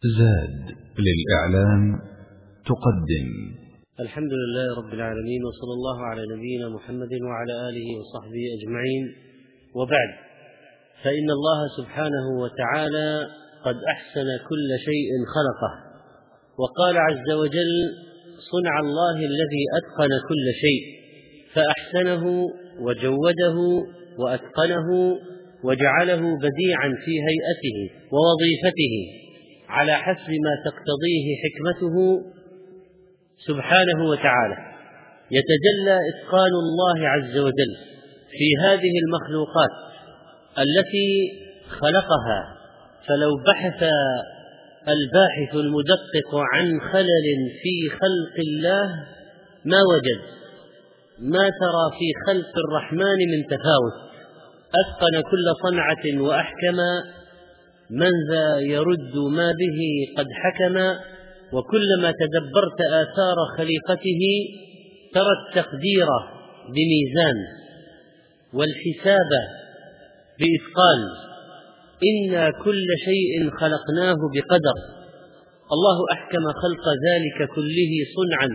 زاد للإعلام تقدم. الحمد لله رب العالمين، وصلى الله على نبينا محمد وعلى آله وصحبه أجمعين، وبعد، فإن الله سبحانه وتعالى قد أحسن كل شيء خلقه، وقال عز وجل: صنع الله الذي أتقن كل شيء فأحسنه وجوده وأتقنه وجعله بديعا في هيئته ووظيفته على حسب ما تقتضيه حكمته سبحانه وتعالى. يتجلى إتقان الله عز وجل في هذه المخلوقات التي خلقها، فلو بحث الباحث المدقق عن خلل في خلق الله ما وجد، ما ترى في خلق الرحمن من تفاوت. أتقن كل صنعة وأحكم، من ذا يرد ما به قد حكم. وكلما تدبرت آثار خليقته ترى التقدير بميزان والحساب بإثقال. إنا كل شيء خلقناه بقدر. الله أحكم خلق ذلك كله صنعا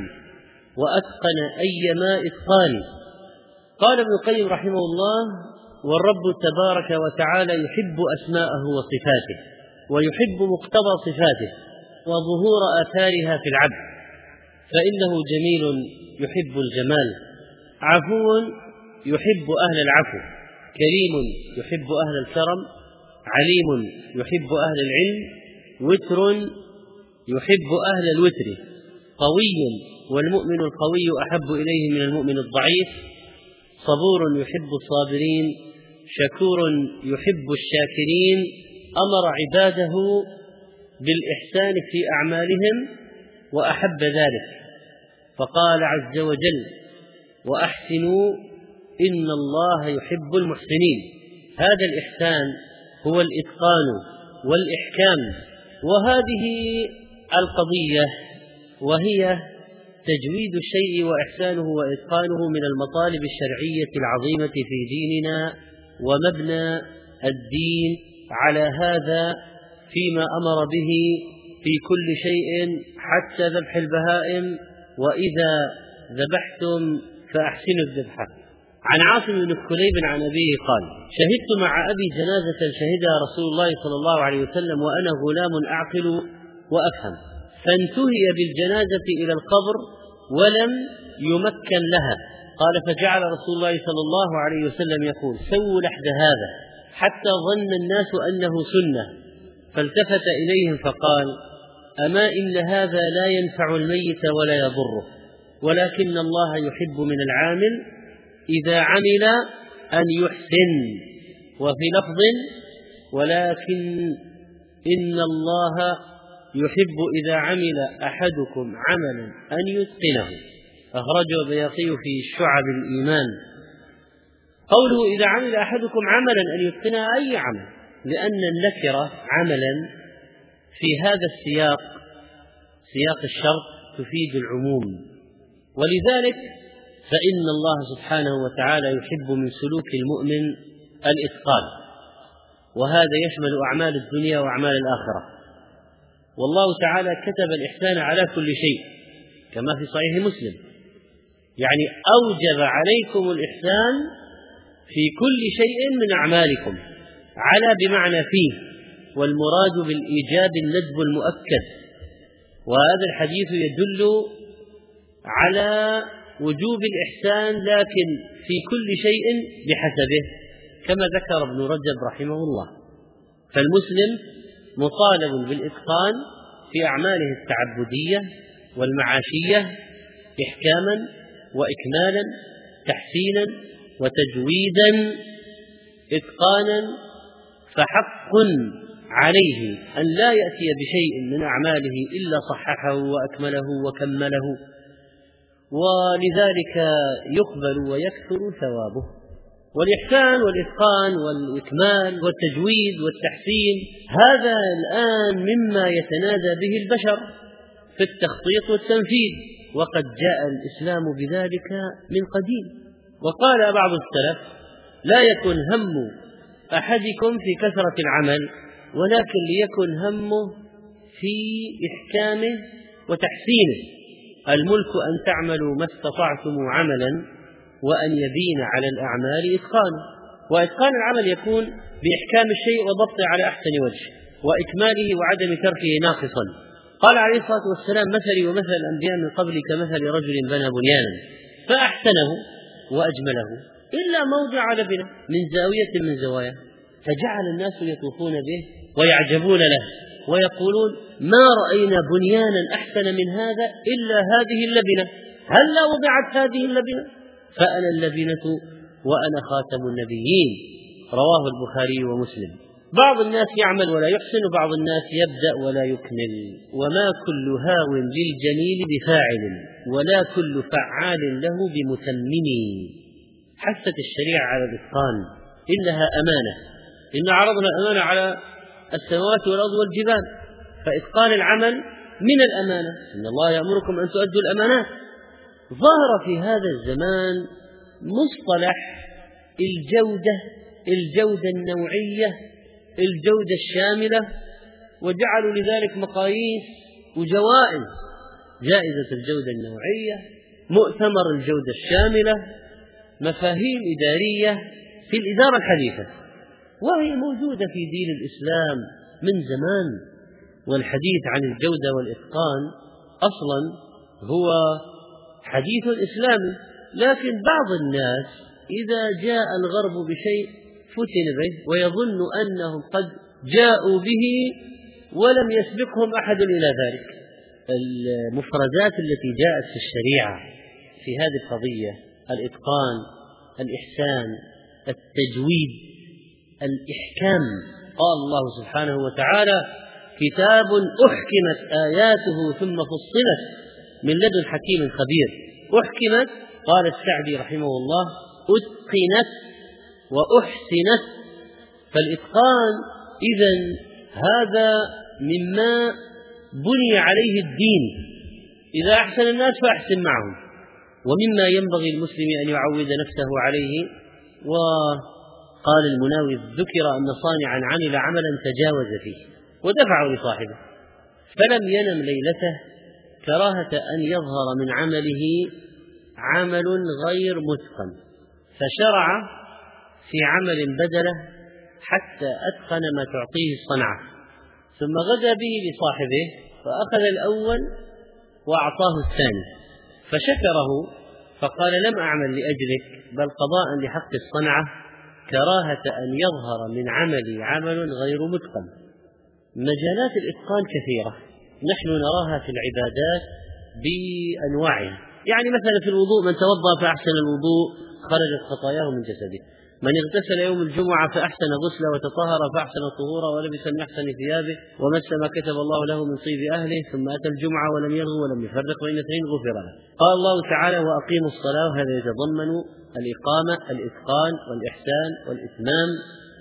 وأتقن أيما إتقان. قال ابن القيم رحمه الله: والرب تبارك وتعالى يحب أسماءه وصفاته، ويحب مقتضى صفاته وظهور آثارها في العبد، فإنه جميل يحب الجمال، عفو يحب أهل العفو، كريم يحب أهل الكرم، عليم يحب أهل العلم، وتر يحب أهل الوتر، قوي والمؤمن القوي أحب إليه من المؤمن الضعيف، صبور يحب الصابرين، شكور يحب الشاكرين، أمر عباده بالإحسان في أعمالهم وأحب ذلك، فقال عز وجل: وأحسنوا إن الله يحب المحسنين. هذا الإحسان هو الإتقان والإحكام، وهذه القضية وهي تجويد الشيء وإحسانه وإتقانه من المطالب الشرعية العظيمة في ديننا ومبنى الدين على هذا فيما أمر به في كل شيء حتى ذبح البهائم: وإذا ذبحتم فأحسنوا الذبح. عن عاصم بن كليب عن أبيه قال: شهدت مع أبي جنازة شهدها رسول الله صلى الله عليه وسلم وأنا غلام أعقل وأفهم، فانتهي بالجنازة إلى القبر ولم يمكن لها. قال: فجعل رسول الله صلى الله عليه وسلم يقول: سووا لحد هذا، حتى ظن الناس أنه سنة، فالتفت إليهم فقال: أما إن هذا لا ينفع الميت ولا يضره، ولكن الله يحب من العامل إذا عمل أن يحسن. وفي لفظ: ولكن إن الله يحب إذا عمل أحدكم عملا أن يتقنه. أخرجه البيهقي في شعب الإيمان. قوله إذا عمل أحدكم عملا أن يتقنه أي عمل، لأن النكرة عملا في هذا السياق، سياق الشرط، تفيد العموم، ولذلك فإن الله سبحانه وتعالى يحب من سلوك المؤمن الإتقان، وهذا يشمل أعمال الدنيا وأعمال الآخرة. والله تعالى كتب الإحسان على كل شيء كما في صحيح مسلم، يعني أوجب عليكم الإحسان في كل شيء من أعمالكم. على بمعنى فيه، والمراد بالإيجاب الندب المؤكد، وهذا الحديث يدل على وجوب الإحسان لكن في كل شيء بحسبه، كما ذكر ابن رجب رحمه الله. فالمسلم مطالب بالإتقان في أعماله التعبدية والمعاشية إحكاما وإكمالا، تحسينا وتجويدا، إتقانا. فحق عليه أن لا يأتي بشيء من أعماله إلا صححه وأكمله وكمله، ولذلك يقبل ويكثر ثوابه. والإحسان والإتقان والإكمال والتجويد والتحسين هذا الآن مما يتنادى به البشر في التخطيط والتنفيذ، وقد جاء الإسلام بذلك من قديم. وقال بعض السلف: لا يكن هم أحدكم في كثرة العمل، ولكن ليكن همه في إحكامه وتحسينه. الملك أن تعملوا ما استطعتم عملا وأن يبين على الأعمال إتقانه. وإتقان العمل يكون بإحكام الشيء وضبطه على أحسن وجه وإكماله وعدم تركه ناقصا. قال عليه الصلاة والسلام: مثلي ومثل الأنبياء من قبل كمثل رجل بنى بنيانا فأحسنه وأجمله إلا موضع لبنه من زاوية من زواياه، فجعل الناس يطوفون به ويعجبون له ويقولون: ما رأينا بنيانا أحسن من هذا إلا هذه اللبنة، هل لا وضعت هذه اللبنة؟ فأنا اللبنة وأنا خاتم النبيين. رواه البخاري ومسلم. بعض الناس يعمل ولا يحسن، وبعض الناس يبدأ ولا يكمل. وما كل هاو للجميل بفاعل ولا كل فعال له بمتمم. حثت الشريعة على الإتقان، إنها أمانة، إن عرضنا الأمانة على السماوات والأرض والجبال، فإتقان العمل من الأمانة. إن الله يأمركم أن تؤدوا الأمانات. ظهر في هذا الزمان مصطلح الجودة النوعية، الجودة الشاملة، وجعلوا لذلك مقاييس وجوائز: جائزة الجودة النوعية، مؤتمر الجودة الشاملة، مفاهيم إدارية في الإدارة الحديثة، وهي موجودة في دين الإسلام من زمان. والحديث عن الجودة والإتقان أصلا هو حديث إسلامي، لكن بعض الناس إذا جاء الغرب بشيء فتن به ويظن أنهم قد جاءوا به ولم يسبقهم أحد إلى ذلك. المفردات التي جاءت في الشريعة في هذه القضية: الإتقان، الإحسان، التجويد، الإحكام. قال الله سبحانه وتعالى: كتاب أحكمت آياته ثم فصلت من لدن حكيم خبير. أحكمت، قال السعدي رحمه الله: أتقنت وأحسنت. فالإتقان إذن هذا مما بني عليه الدين. إذا أحسن الناس فأحسن معهم، ومما ينبغي المسلم أن يعود نفسه عليه. وقال المناوي: ذكر أن صانعا عمل عملا تجاوز فيه ودفعه لصاحبه فلم ينم ليلته كراهة أن يظهر من عمله عمل غير متقن، فشرع في عمل بدله حتى أتقن ما تعطيه الصنعة، ثم غدا به لصاحبه فأخذ الأول وأعطاه الثاني فشكره فقال: لم أعمل لأجلك بل قضاء لحق الصنعة، كراهة أن يظهر من عملي عمل غير متقن. مجالات الإتقان كثيرة نحن نراها في العبادات بأنواعها. يعني مثلا في الوضوء: من توضأ فأحسن الوضوء خرجت خطاياه من جسده، من اغتسل يوم الجمعة فأحسن غسله وتطهر فأحسن طهوره ولبس من أحسن ثيابه ومس ما كتب الله له من طيب أهله، ثم أتى الجمعة ولم يلغو ولم يفرق بين اثنين غفر له. قال الله تعالى: وأقيموا الصلاة، وهذا يتضمن الإقامة، الإتقان والإحسان والإتمام.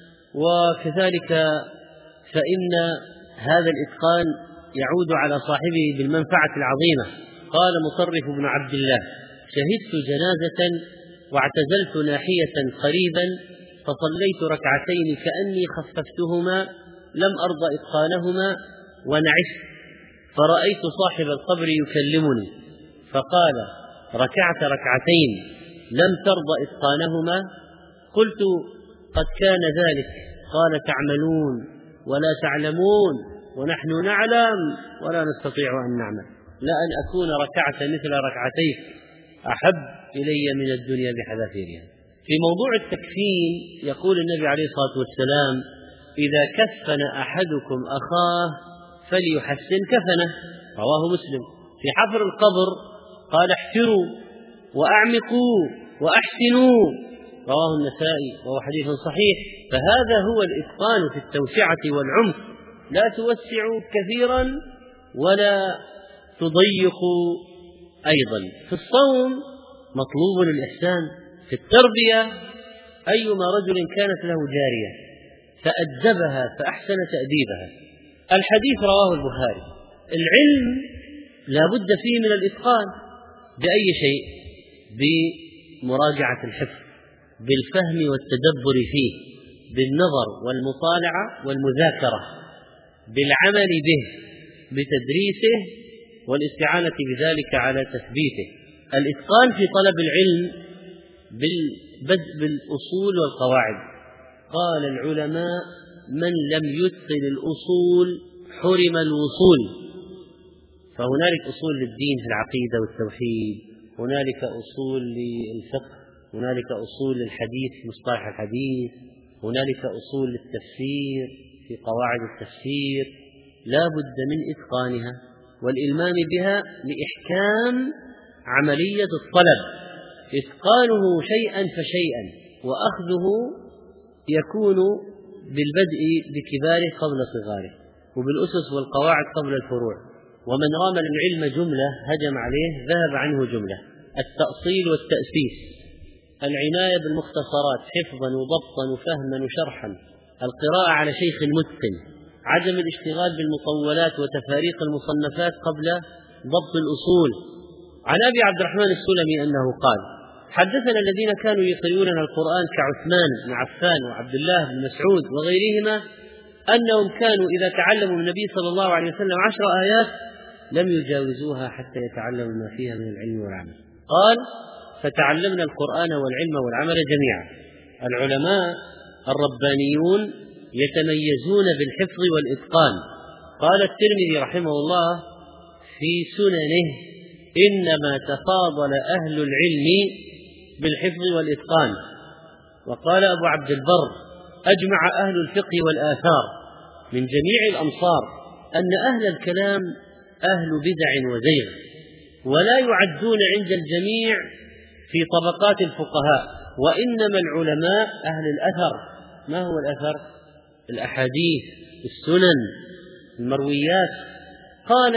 وكذلك فإن هذا الإتقان يعود على صاحبه بالمنفعة العظيمة. قال مصرف بن عبد الله: شهدت جنازة واعتزلت ناحية قريبا فصليت ركعتين كأني خففتهما لم أرضى إتقانهما ونعست، فرأيت صاحب القبر يكلمني فقال: ركعت ركعتين لم ترضى إتقانهما؟ قلت: قد كان ذلك. قال: تعملون ولا تعلمون ونحن نعلم ولا نستطيع أن نعمل، لأن أكون ركعت مثل ركعتيك أحب إلي من الدنيا بحذافيرها. في موضوع التكفين يقول النبي عليه الصلاة والسلام: إذا كفن أحدكم أخاه فليحسن كفنه. رواه مسلم. في حفر القبر قال: احفروا وأعمقوا وأحسنوا. رواه النسائي وهو حديث صحيح. فهذا هو الإتقان في التوسعة والعمق، لا توسعوا كثيرا ولا تضيقوا أيضا. في الصوم مطلوب الإحسان. في التربية: أيما رجل كانت له جارية فأدبها فأحسن تأديبها. الحديث رواه البخاري. العلم لا بد فيه من الإتقان. بأي شيء؟ بمراجعة الحفظ، بالفهم والتدبر فيه، بالنظر والمطالعة والمذاكرة، بالعمل به، بتدريسه والاستعانة بذلك على تثبيته. الإتقان في طلب العلم بالبدء بالأصول والقواعد. قال العلماء: من لم يتقن الأصول حرم الوصول. فهنالك أصول للدين في العقيدة والتوحيد، هنالك أصول للفقه، هنالك أصول للحديث في مصطلح الحديث، هنالك أصول للتفسير في قواعد التفسير، لا بد من إتقانها والإلمام بها لإحكام عملية الطلب. إتقانه شيئا فشيئا، وأخذه يكون بالبدء بكباره قبل صغاره، وبالأسس والقواعد قبل الفروع. ومن رام العلم جملة هجم عليه ذهب عنه جملة. التأصيل والتأسيس، العناية بالمختصرات حفظا وضبطا وفهما وشرحا، القراءة على شيخ متقن، عدم الاشتغال بالمطولات وتفاريق المصنفات قبل ضبط الأصول. عن أبي عبد الرحمن السلمي أنه قال: حدثنا الذين كانوا يقرؤون القرآن كعثمان بن عفان وعبد الله بن مسعود وغيرهما أنهم كانوا إذا تعلموا من النبي صلى الله عليه وسلم 10 آيات لم يجاوزوها حتى يتعلموا ما فيها من العلم والعمل. قال: فتعلمنا القرآن والعلم والعمل جميعا. العلماء الربانيون يتميزون بالحفظ والإتقان. قال الترمذي رحمه الله في سننه: إنما تفاضل أهل العلم بالحفظ والإتقان. وقال أبو عبد البر: أجمع أهل الفقه والآثار من جميع الأمصار أن أهل الكلام أهل بدع وزيغ، ولا يعدون عند الجميع في طبقات الفقهاء، وإنما العلماء أهل الأثر. ما هو الأثر؟ الأحاديث، السنن، المرويات. قال: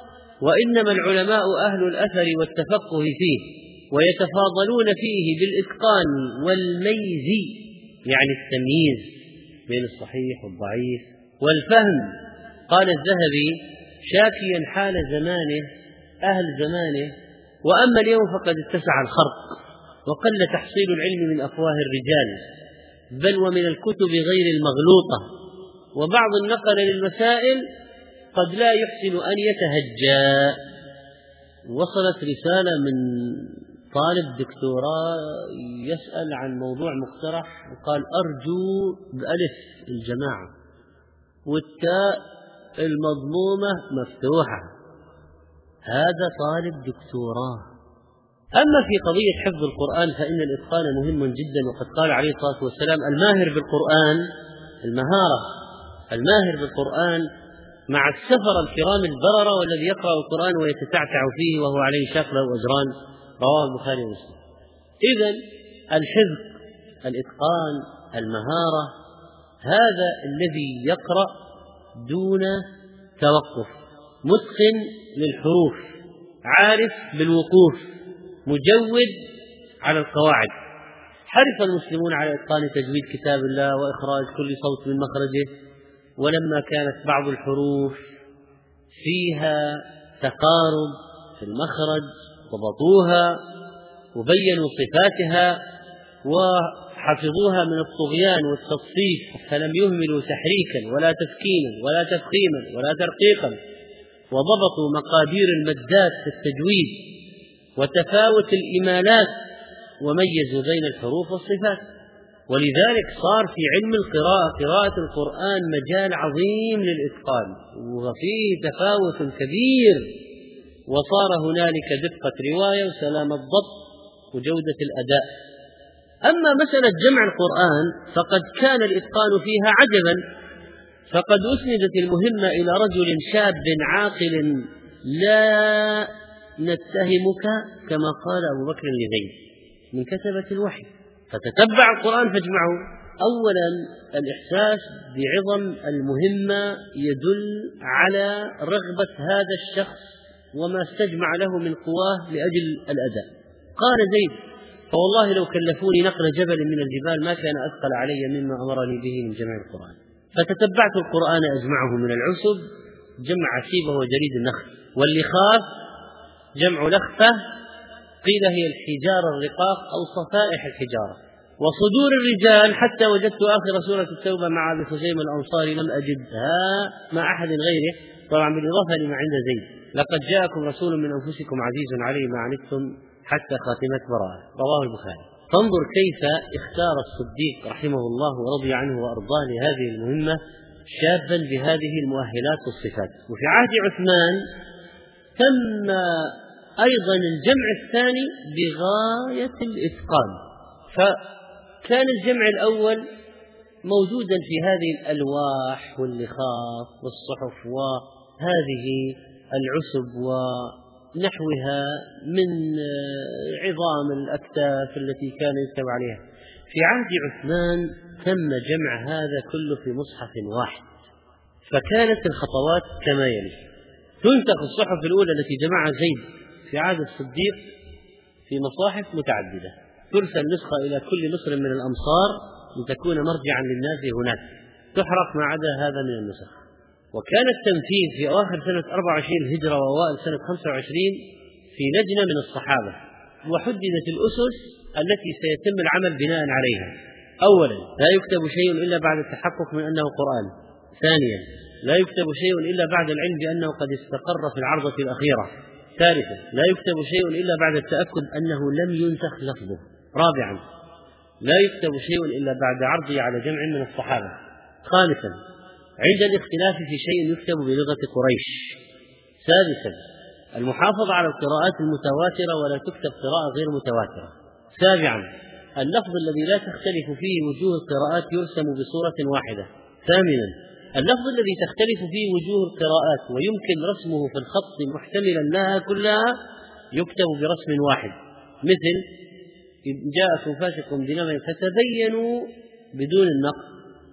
وإنما العلماء أهل الأثر والتفقه فيه، ويتفاضلون فيه بالإتقان والميز، يعني التمييز بين الصحيح والضعيف، والفهم. قال الذهبي شاكيا حال زمانه أهل زمانه: وأما اليوم فقد اتسع الخرق، وقل تحصيل العلم من أفواه الرجال، بل ومن الكتب غير المغلوطة، وبعض النقل للمسائل قد لا يحسن أن يتهجى. وصلت رسالة من طالب دكتوراه يسأل عن موضوع مقترح، وقال: أرجو بألف الجماعة والتاء المضمومة مفتوحة. هذا طالب دكتوراه. أما في قضية حفظ القرآن فإن الإتقان مهم جدا، وقد قال عليه الصلاة والسلام: الماهر بالقرآن، الماهر بالقرآن مع السفر الكرام البررة، والذي يقرأ القرآن ويتتعتع فيه وهو عليه شاق له أجران. رواه البخاري ومسلم. إذن الحفظ، الإتقان، المهارة، هذا الذي يقرأ دون توقف، متقن للحروف، عارف بالوقوف، مجود على القواعد. حرص المسلمون على إتقان تجويد كتاب الله وإخراج كل صوت من مخرجه، ولما كانت بعض الحروف فيها تقارب في المخرج ضبطوها وبينوا صفاتها وحفظوها من الطغيان والتصفيف، فلم يهملوا تحريكا ولا تسكينا ولا تفخيما ولا ترقيقا، وضبطوا مقادير المدات في التجويد وتفاوت الإمالات، وميزوا بين الحروف والصفات. ولذلك صار في علم القراءة، قراءة القرآن، مجال عظيم للإتقان، وفيه تفاوت كبير، وصار هنالك دقة رواية وسلامة ضبط وجودة الأداء. أما مسألة جمع القرآن فقد كان الإتقان فيها عجبا، فقد أسندت المهمة إلى رجل شاب عاقل: لا نتهمك كما قال أبو بكر لزيد من كتبة الوحي، فتتبع القرآن فاجمعه. أولا الإحساس بعظم المهمة يدل على رغبة هذا الشخص وما استجمع له من قواه لأجل الأداء. قال زيد: فوالله لو كلفوني نقل جبل من الجبال ما كان أثقل علي مما أمرني به من جمع القرآن. فتتبعت القرآن أجمعه من العسب جمع عسيبه وجريد النخل، واللخاف جمع لخفة، قيل هي الحجارة الرقاق أو صفائح الحجارة. وصدور الرجال حتى وجدت آخر سورة التوبة مع أبي خزيمة الأنصاري لم أجدها مع أحد غيره، طبعا بالإضافة لما عند زيد: لقد جاءكم رسول من أنفسكم عزيز عليه ما عنتم حتى خاتمة براءة، رواه البخاري. فانظر كيف اختار الصديق رحمه الله ورضي عنه وأرضاه لهذه المهمة شابا بهذه المؤهلات والصفات. وفي عهد عثمان تم أيضا الجمع الثاني بغاية الإتقان، فكان الجمع الأول موجودا في هذه الألواح واللخاف والصحف وهذه العسب ونحوها من عظام الأكتاف التي كان يكتب عليها. في عهد عثمان تم جمع هذا كله في مصحف واحد، فكانت الخطوات كما يلي: تنسخ الصحف الأولى التي جمعها زيد في عهد الصديق في مصاحف متعددة، ترسل نسخة إلى كل مصر من الأمصار لتكون مرجعا للناس هناك، تحرق ما عدا هذا من النسخ. وكان التنفيذ في أواخر سنة 24 الهجرة وأوائل سنة 25 في لجنة من الصحابة، وحددت الأسس التي سيتم العمل بناء عليها: أولا، لا يكتب شيء إلا بعد التحقق من أنه قرآن. ثانيا، لا يكتب شيء إلا بعد العلم بأنه قد استقر في العرضة الأخيرة. ثالثا، لا يكتب شيء إلا بعد التأكد أنه لم ينسخ لفظه. رابعا، لا يكتب شيء إلا بعد عرضه على جمع من الصحابة. خامسا، عند الاختلاف في شيء يكتب بلغة قريش. سادسا، المحافظة على القراءات المتواترة ولا تكتب قراءة غير متواترة. سابعا، اللفظ الذي لا تختلف فيه وجوه القراءات يرسم بصورة واحدة. ثامنا، اللفظ الذي تختلف فيه وجوه القراءات ويمكن رسمه في الخط محتملا لها كلها يكتب برسم واحد، مثل: إن جاءكم فاسق بنبأ فتبينوا بدون النقص،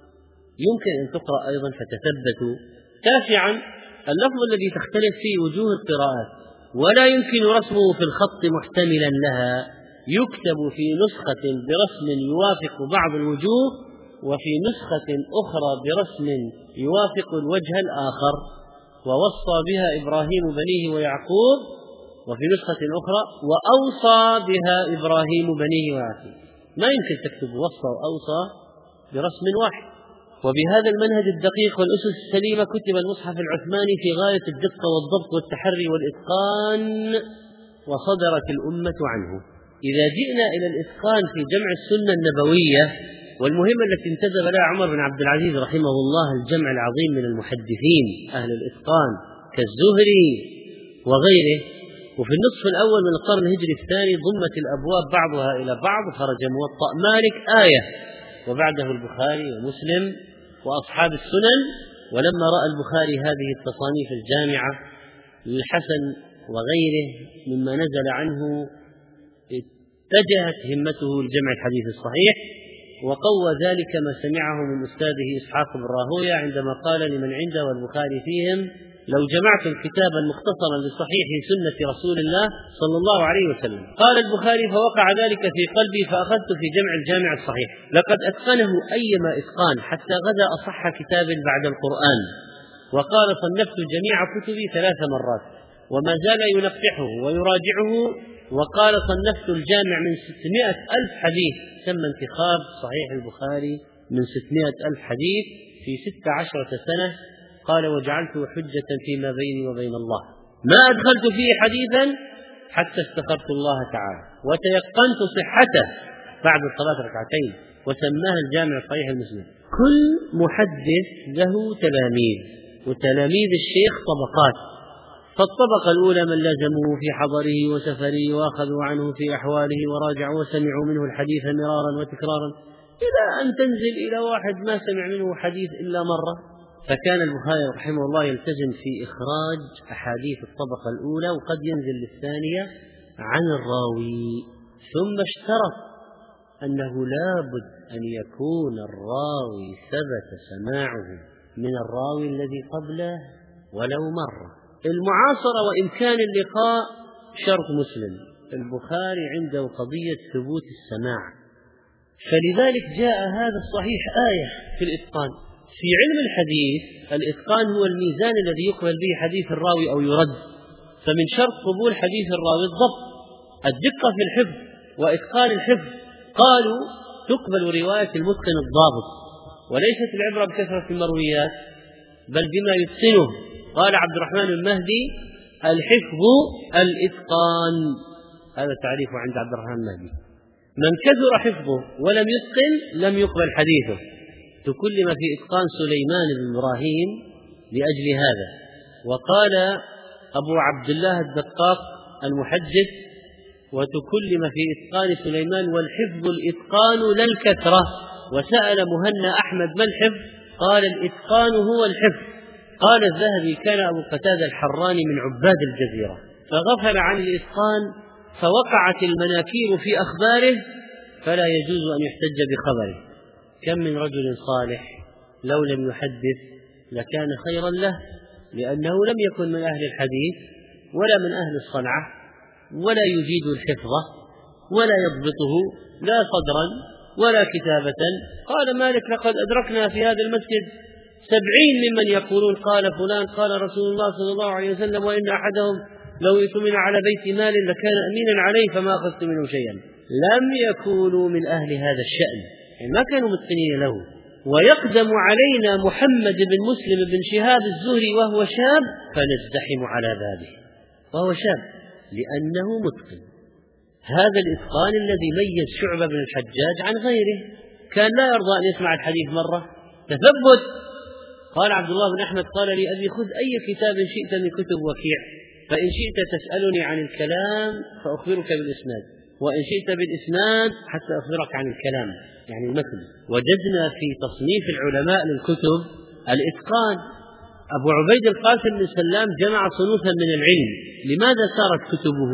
يمكن أن تقرأ أيضا فتثبتوا. تاسعا، اللفظ الذي تختلف فيه وجوه القراءات ولا يمكن رسمه في الخط محتملا لها يكتب في نسخة برسم يوافق بعض الوجوه، وفي نسخة أخرى برسم يوافق الوجه الآخر، ووصى بها إبراهيم بنيه ويعقوب، وفي نسخة أخرى وأوصى بها إبراهيم بنيه ويعقوب. ما يمكن تكتب وصى وأوصى برسم واحد. وبهذا المنهج الدقيق والأسس السليمة كتب المصحف العثماني في غاية الدقة والضبط والتحري والإتقان، وصدرت الأمة عنه. إذا جئنا إلى الإتقان في جمع السنة النبوية والمهمة التي انتدب لها عمر بن عبد العزيز رحمه الله، الجمع العظيم من المحدثين أهل الإتقان كالزهري وغيره. وفي النصف الأول من القرن الهجري الثاني ضمت الأبواب بعضها إلى بعض، خرج موطأ مالك آية، وبعده البخاري ومسلم وأصحاب السنن. ولما رأى البخاري هذه التصانيف الجامعة للحسن وغيره مما نزل عنه اتجهت همته لجمع الحديث الصحيح، وقوى ذلك ما سمعه من أستاذه إسحاق بن راهويه عندما قال لمن عنده والبخاري فيهم: لو جمعتم كتابا مختصرا لصحيح سنة رسول الله صلى الله عليه وسلم. قال البخاري: فوقع ذلك في قلبي فأخذت في جمع الجامع الصحيح، لقد أتقنه أيما إتقان حتى غدا أصح كتاب بعد القرآن. وقال: صنفت جميع كتبي 3 مرات وما زال ينقحه ويراجعه. وقال: صنفت الجامع من 600,000 حديث. تم انتخاب صحيح البخاري من 600,000 حديث في 16 سنة. قال: وجعلته حجة فيما بيني وبين الله، ما أدخلت فيه حديثا حتى استخرت الله تعالى وتيقنت صحته بعد الصلاة 2 وسماها الجامع الصحيح المسلم. كل محدث له تلاميذ، وتلاميذ الشيخ طبقات، فالطبقة الأولى من لازموه في حضره وسفره وأخذوا عنه في أحواله وراجعوا وسمعوا منه الحديث مرارا وتكرارا، إلى أن تنزل إلى واحد ما سمع منه حديث إلا مرة. فكان البخاري رحمه الله يلتزم في إخراج أحاديث الطبقة الأولى، وقد ينزل للثانية عن الراوي. ثم اشترط أنه لا بد أن يكون الراوي ثبت سماعه من الراوي الذي قبله ولو مرة. المعاصرة وإمكان اللقاء شرط مسلم، البخاري عنده قضية ثبوت السماع، فلذلك جاء هذا الصحيح آية في الإتقان. في علم الحديث الإتقان هو الميزان الذي يقبل به حديث الراوي أو يرد، فمن شرط قبول حديث الراوي الضبط، الدقة في الحفظ وإتقان الحفظ. قالوا: تقبل رواية المتقن الضابط، وليست العبرة بكثرة المرويات بل بما يتقنه. قال عبد الرحمن المهدي: الحفظ الإتقان. هذا تعريفه عند عبد الرحمن المهدي: من كثر حفظه ولم يتقن لم يقبل حديثه. تكلم في إتقان سليمان بن إبراهيم لأجل هذا. وقال أبو عبد الله الدقاق المحدث: وتكلم في إتقان سليمان والحفظ الإتقان لا الكثرة. وسأل مهنا أحمد: ما الحفظ؟ قال: الإتقان هو الحفظ. قال الذهبي: كان أبو قتادة الحراني من عباد الجزيرة فغفل عن الإتقان فوقعت المناكير في أخباره فلا يجوز أن يحتج بخبره. كم من رجل صالح لو لم يحدث لكان خيرا له، لأنه لم يكن من أهل الحديث ولا من أهل الصنعة ولا يجيد الحفظ ولا يضبطه لا صدرا ولا كتابة. قال مالك: لقد أدركنا في هذا المسجد 70 ممن يقولون قال فلان قال رسول الله صلى الله عليه وسلم، وإن أحدهم لو يؤتمن على بيت مال لكان أمينا عليه فما أخذت منه شيئا. لم يكونوا من أهل هذا الشأن، يعني ما كانوا متقنين له. ويقدم علينا محمد بن مسلم بن شهاب الزهري وهو شاب فنزدحم على بابه، وهو شاب لأنه متقن. هذا الإتقان الذي ميز شعبة بن الحجاج عن غيره. كان لا يرضى أن يسمع الحديث مرة، تثبت. قال عبد الله بن أحمد: قال لي أبي: خذ أي كتاب شئت من كتب وكيع، فإن شئت تسألني عن الكلام فأخبرك بالإسناد، وإن شئت بالإسناد حتى أخبرك عن الكلام، يعني المتن. وجدنا في تصنيف العلماء للكتب الإتقان. أبو عبيد القاسم بن سلام جمع صنوفا من العلم. لماذا صارت كتبه؟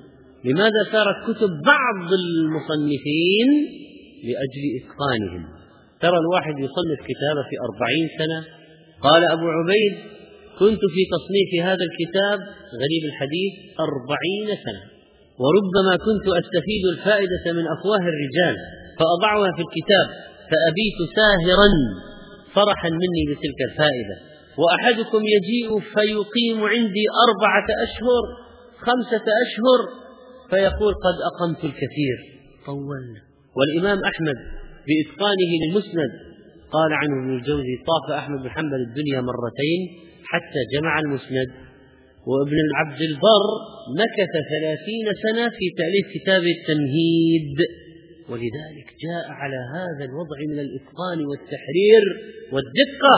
لماذا صارت كتب بعض المصنفين؟ لأجل إتقانهم. ترى الواحد يصنف كتابه في 40 سنة. قال أبو عبيد: كنت في تصنيف هذا الكتاب غريب الحديث 40 سنة، وربما كنت أستفيد الفائدة من أفواه الرجال فأضعها في الكتاب، فأبيت ساهرا فرحا مني بتلك الفائدة. وأحدكم يجيء فيقيم عندي 4 أشهر 5 أشهر فيقول: قد أقمت الكثير، طولنا. والإمام أحمد بإتقانه للمسند قال عنه ابن الجوزي: طاف أحمد بن حنبل الدنيا مرتين حتى جمع المسند. وابن عبد البر مكث 30 سنة في تأليف كتاب التمهيد. ولذلك جاء على هذا الوضع من الإتقان والتحرير والدقة.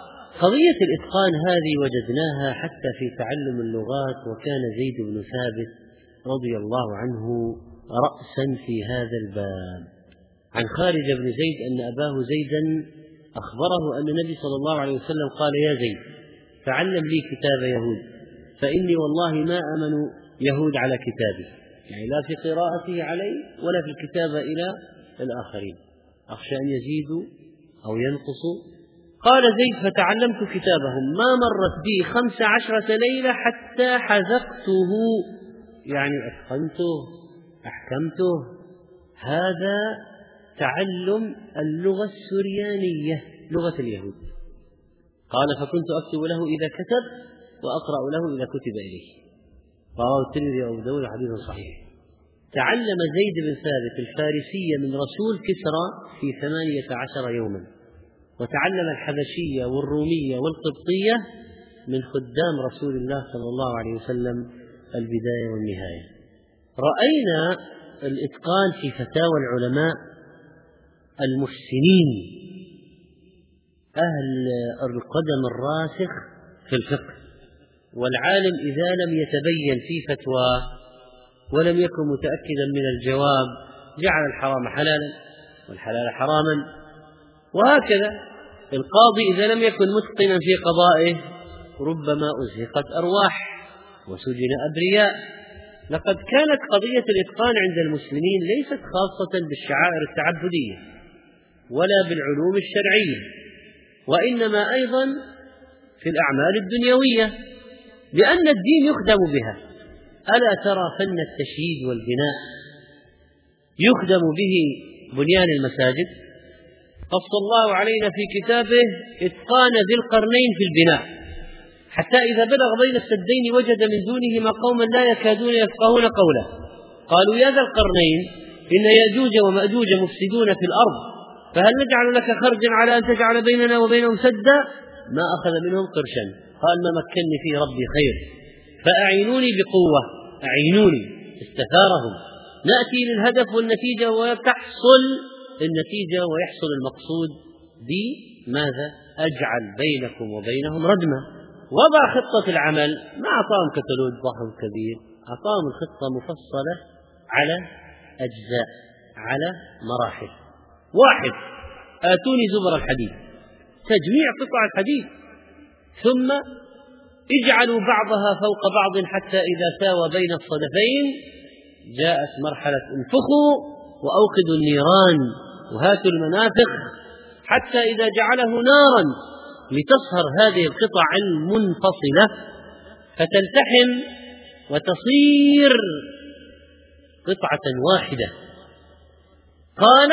قضية الإتقان هذه وجدناها حتى في تعلم اللغات. وكان زيد بن ثابت رضي الله عنه رأسا في هذا الباب. عن خارج بن زيد أن أباه زيدا أخبره أن النبي صلى الله عليه وسلم قال: يا زيد تعلم لي كتاب يهود، فإني والله ما أمن يهود على كتابي، يعني لا في قراءته علي ولا في الكتابة إلى الآخرين، أخشى أن يزيدوا أو ينقصوا. قال زيد: فتعلمت كتابهم، ما مرت بي 15 ليلة حتى حذقته، يعني أتقنته أحكمته. هذا تعلم اللغة السريانية، لغة اليهود. قال: فكنت أكتب له إذا كتب وأقرأ له إذا كتب إليه. رواه الترمذي وأبو داود حديث صحيح. تعلم زيد بن ثابت الفارسية من رسول كسرى في 18 يوما، وتعلم الحبشية والرومية والقبطية من خدام رسول الله صلى الله عليه وسلم البداية والنهاية. رأينا الإتقان في فتاوى العلماء المحسنين أهل القدم الراسخ في الفقه. والعالم إذا لم يتبين في فتوى ولم يكن متأكدا من الجواب جعل الحرام حلالا والحلال حراما. وهكذا القاضي إذا لم يكن متقنا في قضائه ربما أزهقت أرواح وسجن أبرياء. لقد كانت قضية الإتقان عند المسلمين ليست خاصة بالشعائر التعبدية ولا بالعلوم الشرعية، وإنما أيضا في الأعمال الدنيوية، لأن الدين يخدم بها. ألا ترى فن التشييد والبناء يخدم به بنيان المساجد؟ قص الله علينا في كتابه إتقان ذي القرنين في البناء، حتى إذا بلغ بين السدين وجد من دونهما قوما لا يكادون يفقهون قوله، قالوا: يا ذا القرنين إن يأجوج ومأجوج مفسدون في الأرض، فهل نجعل لك خرجا على أن تجعل بيننا وبينهم سدا؟ ما أخذ منهم قرشا. قال ما مكنني فيه ربي خير فأعينوني بقوة، أعينوني، استثارهم. نأتي للهدف والنتيجة وتحصل النتيجة ويحصل المقصود بماذا؟ أجعل بينكم وبينهم ردمة. وضع خطة العمل، ما أعطاهم كتالوج ضخم كبير، أعطاهم الخطة مفصلة على أجزاء، على مراحل. 1. آتوني زبر الحديد، تجميع قطع الحديد، ثم اجعلوا بعضها فوق بعض حتى إذا ساوى بين الصدفين جاءت مرحلة انفخوا وأوقدوا النيران وهاتوا المنافخ حتى إذا جعله نارا لتصهر هذه القطع المنفصلة فتلتحم وتصير قطعة واحدة. قال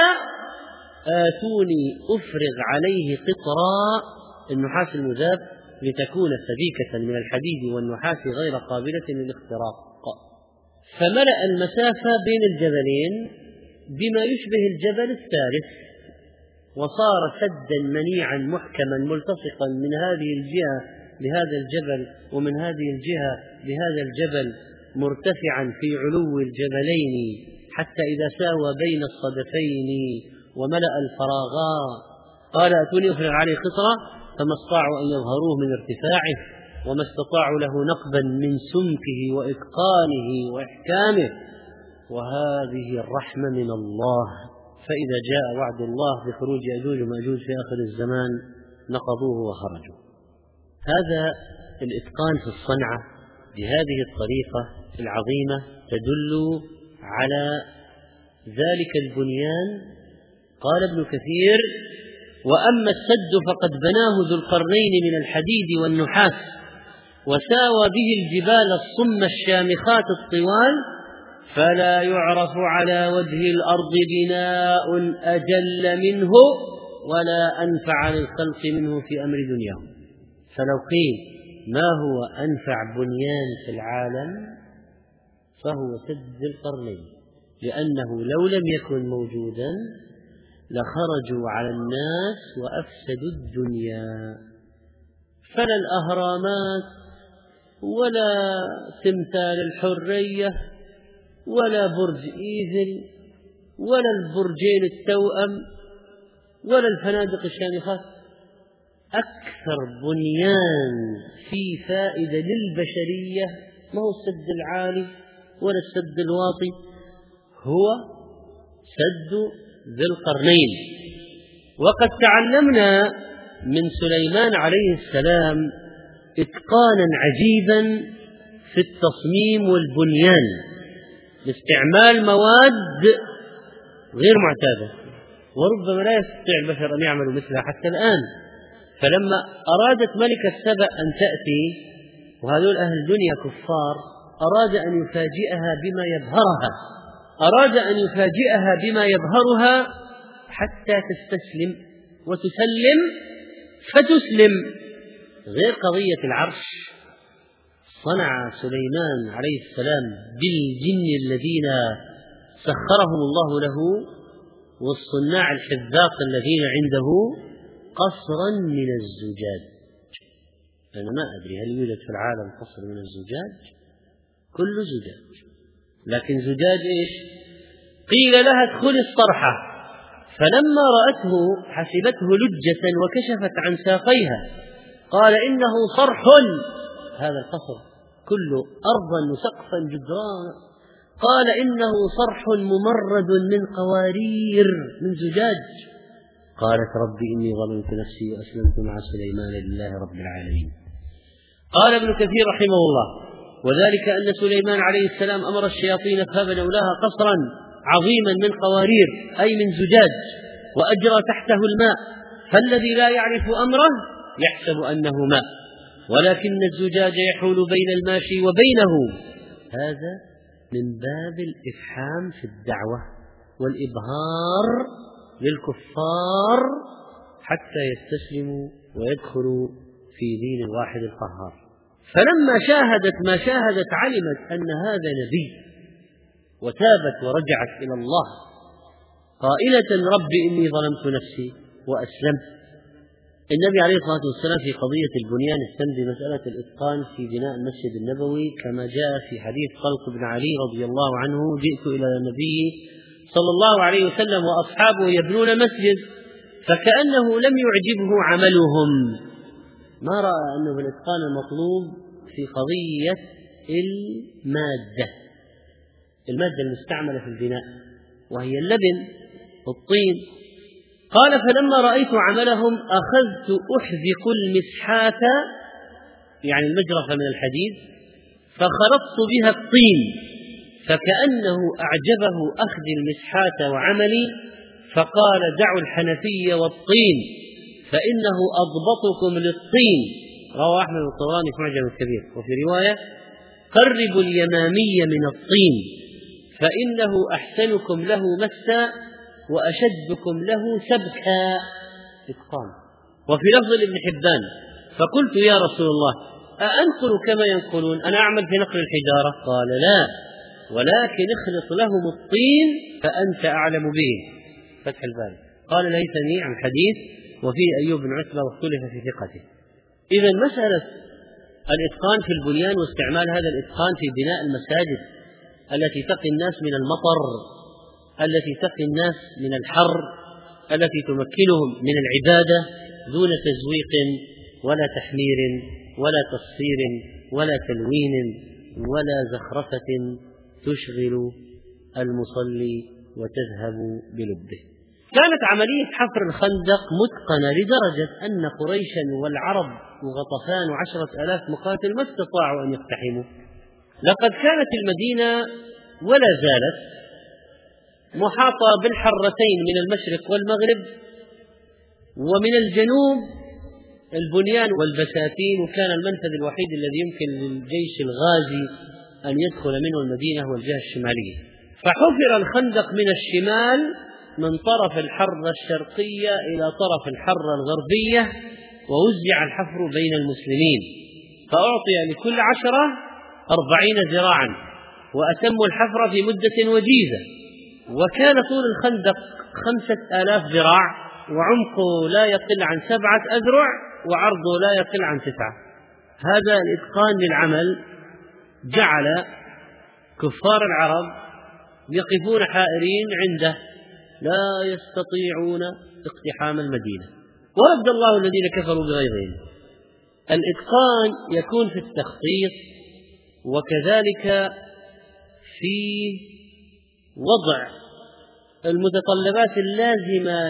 آتوني أفرغ عليه قطرا النحاس المذاب لتكون سبيكة من الحديد والنحاس غير قابلة للاختراق. فملأ المسافة بين الجبلين بما يشبه الجبل الثالث، وصار سدا منيعا محكما ملتصقا من هذه الجهة بهذا الجبل ومن هذه الجهة بهذا الجبل، مرتفعا في علو الجبلين حتى إذا ساوى بين الصدفين وملأ الفراغات. قال أتوني أفرغ عليه قطرا فما استطاعوا أن يظهروه من ارتفاعه وما استطاعوا له نقبا من سمكه وإتقانه وإحكامه. وهذه الرحمة من الله. فإذا جاء وعد الله بخروج يأجوج ومأجوج في آخر الزمان نقضوه وخرجوا. هذا الإتقان في الصنعة بهذه الطريقة العظيمة تدل على ذلك البنيان. قال ابن كثير: وأما السد فقد بناه ذو القرنين من الحديد والنحاس وساوى به الجبال الصم الشامخات الطوال، فلا يعرف على وجه الأرض بناء أجل منه ولا أنفع للخلق منه في أمر دنياهم. فلو قيل ما هو أنفع بنيان في العالم فهو سد ذي القرنين، لأنه لو لم يكن موجودا لخرجوا على الناس وأفسدوا الدنيا. فلا الأهرامات ولا تمثال الحرية ولا برج إيفل ولا البرجين التوأم ولا الفنادق الشامخات، أكثر بنيان في فائدة للبشرية ما هو السد العالي ولا السد الواطي، هو سد ذي القرنين. وقد تعلمنا من سليمان عليه السلام إتقانا عجيبا في التصميم والبنيان باستعمال مواد غير معتادة وربما لا يستطيع البشر أن يعملوا مثلها حتى الآن. فلما أرادت ملكة سبأ أن تأتي، وهذول أهل الدنيا كفار، أراد أن يفاجئها بما يبهرها حتى تستسلم وتسلم فتسلم. غير قضية العرش، صنع سليمان عليه السلام بالجن الذين سخرهم الله له والصناع الحذاق الذين عنده قصرا من الزجاج. أنا ما أدري هل يوجد في العالم قصر من الزجاج؟ كل زجاج، لكن زجاج إيش؟ قيل لها ادخلي الصرحة، فلما رأته حسبته لجة وكشفت عن ساقيها، قال إنه صرح، هذا القصر كله أرضا وسقفا جدران، قال إنه صرح ممرد من قوارير من زجاج. قالت ربي إني ظلمت نفسي وأسلمت مع سليمان لله رب العالمين. قال ابن كثير رحمه الله: وذلك أن سليمان عليه السلام أمر الشياطين فبنوا لها قصرا عظيما من قوارير أي من زجاج وأجرى تحته الماء، فالذي لا يعرف أمره يحسب أنه ماء، ولكن الزجاج يحول بين الماشي وبينه. هذا من باب الإفحام في الدعوة والإبهار للكفار حتى يستسلموا ويدخلوا في دين الواحد القهار. فلما شاهدت ما شاهدت علمت أن هذا نبي، وتابت ورجعت إلى الله قائلة: رب إني ظلمت نفسي وأسلمت. النبي عليه الصلاة والسلام في قضية البنيان استند بمسألة الإتقان في بناء المسجد النبوي، كما جاء في حديث طلق بن علي رضي الله عنه: جئت إلى النبي صلى الله عليه وسلم وأصحابه يبنون مسجد فكأنه لم يعجبه عملهم، ما رأى أنه بالإتقان المطلوب في قضية المادة المستعملة في البناء وهي اللبن والطين. قال: فلما رأيت عملهم أخذت أحذق المسحات، يعني المجرفة من الحديد، فخلطت بها الطين فكأنه أعجبه أخذ المسحات وعملي، فقال: دعوا الحنفية والطين فإنه أضبطكم للطين. رواه أحمد الطبراني في معجم الكبير. وفي رواية: قربوا اليمامي من الطين فإنه أحسنكم له مسا وأشدكم له سبكا. إتقان. وفي لفظ ابن حبان: فقلت: يا رسول الله، أأنقل كما ينقلون؟ أنا أعمل في نقل الحجارة. قال: لا، ولكن اخلط لهم الطين فأنت أعلم به. فتح الباري. قال الهيثمي عن حديث: وفيه أيوب بن عتبة واختلف في ثقته. إذا مسألة الإتقان في البنيان واستعمال هذا الإتقان في بناء المساجد التي تقي الناس من المطر، التي تقي الناس من الحر، التي تمكنهم من العبادة دون تزويق ولا تحمير ولا تصفير ولا تلوين ولا زخرفة تشغل المصلي وتذهب بلبه. كانت عملية حفر الخندق متقنة لدرجة أن قريشا والعرب وغطفان 10,000 مقاتل ما استطاعوا أن يقتحموا. لقد كانت المدينة ولا زالت محاطة بالحرتين من المشرق والمغرب، ومن الجنوب البنيان والبساتين، وكان المنفذ الوحيد الذي يمكن للجيش الغازي أن يدخل منه المدينة هو الجهة الشمالية. فحفر الخندق من الشمال من طرف الحرة الشرقية إلى طرف الحرة الغربية، ووزع الحفر بين المسلمين، فأعطي لكل 10 40 ذراعا، وأتموا الحفر في مدة وجيزة. وكان طول الخندق 5000 ذراع، وعمقه لا يقل عن 7 أذرع، وعرضه لا يقل عن 9. هذا الإتقان للعمل جعل كفار العرب يقفون حائرين عنده لا يستطيعون اقتحام المدينة، ورد الله الذين كفروا بغيظهم. الإتقان يكون في التخطيط، وكذلك في وضع المتطلبات اللازمة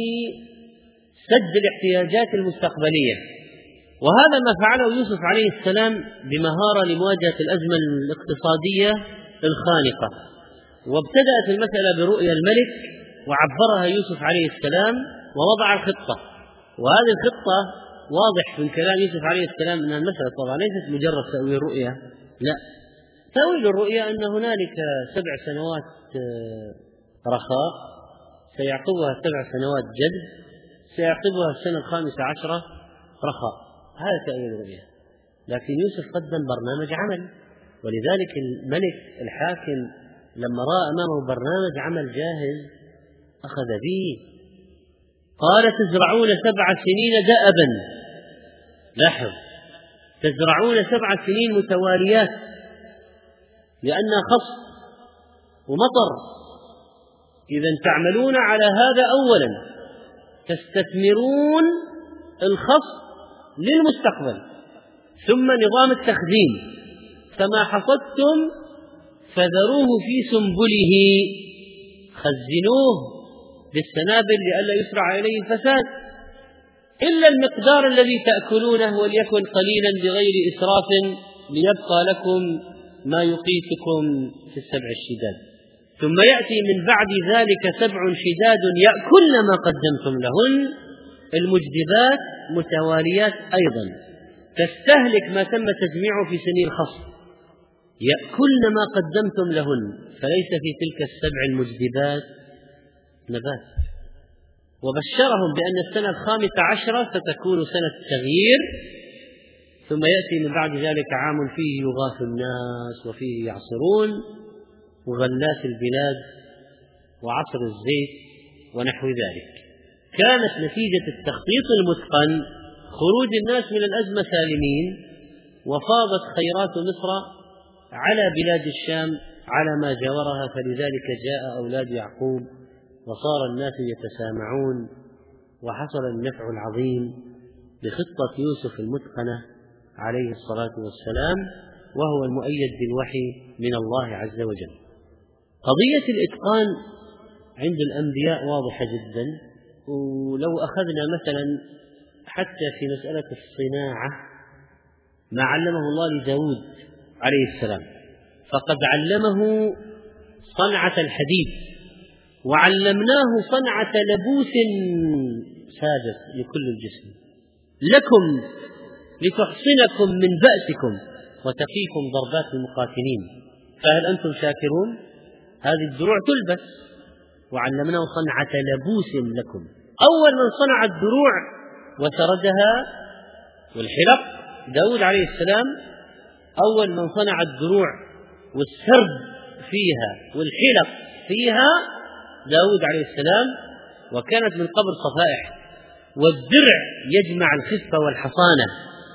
لسد الاحتياجات المستقبلية. وهذا ما فعله يوسف عليه السلام بمهارة لمواجهة الأزمة الاقتصادية الخانقة. وابتدأت المسألة برؤيا الملك، وعبرها يوسف عليه السلام ووضع الخطة. وهذه الخطة واضح من كلام يوسف عليه السلام أن المسألة طبعا ليست مجرد تأويل رؤيا، لا، تأويل الرؤيا أن هنالك 7 سنوات رخاء سيعقبها 7 سنوات جد، سيعقبها السنة 15 رخاء. هذا تأويل الرؤيا. لكن يوسف قدم برنامج عمل، ولذلك الملك الحاكم لما رأى أمامه برنامج عمل جاهز أخذ به. قال: تزرعون 7 سنين دأبا. لاحظ، تزرعون 7 سنين متواليات، لأنها خصب ومطر. إذا تعملون على هذا أولا، تستثمرون الخصب للمستقبل، ثم نظام التخزين، فما حصدتم فذروه في سنبله، خزنوه بالسنابل لئلا يسرع إليه الفساد، إلا المقدار الذي تأكلونه، وليكن قليلا بغير إسراف، ليبقى لكم ما يقيتكم في 7 الشداد. ثم يأتي من بعد ذلك 7 شداد يأكلن ما قدمتم لهن، المجدبات متواليات أيضا، تستهلك ما تم تجميعه في سنين خصب، يأكلن ما قدمتم لهن، فليس في تلك 7 المجدبات نبات. وبشرهم بأن السنة 15 ستكون سنة تغيير، ثم يأتي من بعد ذلك عام فيه يغاث الناس وفيه يعصرون، وغلات البلاد وعصر الزيت ونحو ذلك. كانت نتيجة التخطيط المتقن خروج الناس من الأزمة سالمين، وفاضت خيرات مصر على بلاد الشام على ما جاورها، فلذلك جاء أولاد يعقوب وصار الناس يتسامعون، وحصل النفع العظيم بخطة يوسف المتقنة عليه الصلاة والسلام، وهو المؤيد بالوحي من الله عز وجل. قضية الإتقان عند الأنبياء واضحة جدا، ولو أخذنا مثلا حتى في مسألة الصناعة ما علمه الله لداود عليه السلام، فقد علمه صنعة الحديد، وعلمناه صنعة لبوس سادس لكل الجسم لكم لتحصنكم من بأسكم وتقيكم ضربات المقاتلين، فهل أنتم شاكرون؟ هذه الدروع تلبس، وعلمناه صنعة لبوس لكم. أول من صنع الدروع وسردها والحلق داود عليه السلام، أول من صنع الدروع والسرد فيها والحلق فيها داود عليه السلام، وكانت من قبل صفائح. والدرع يجمع الخفة والحصانة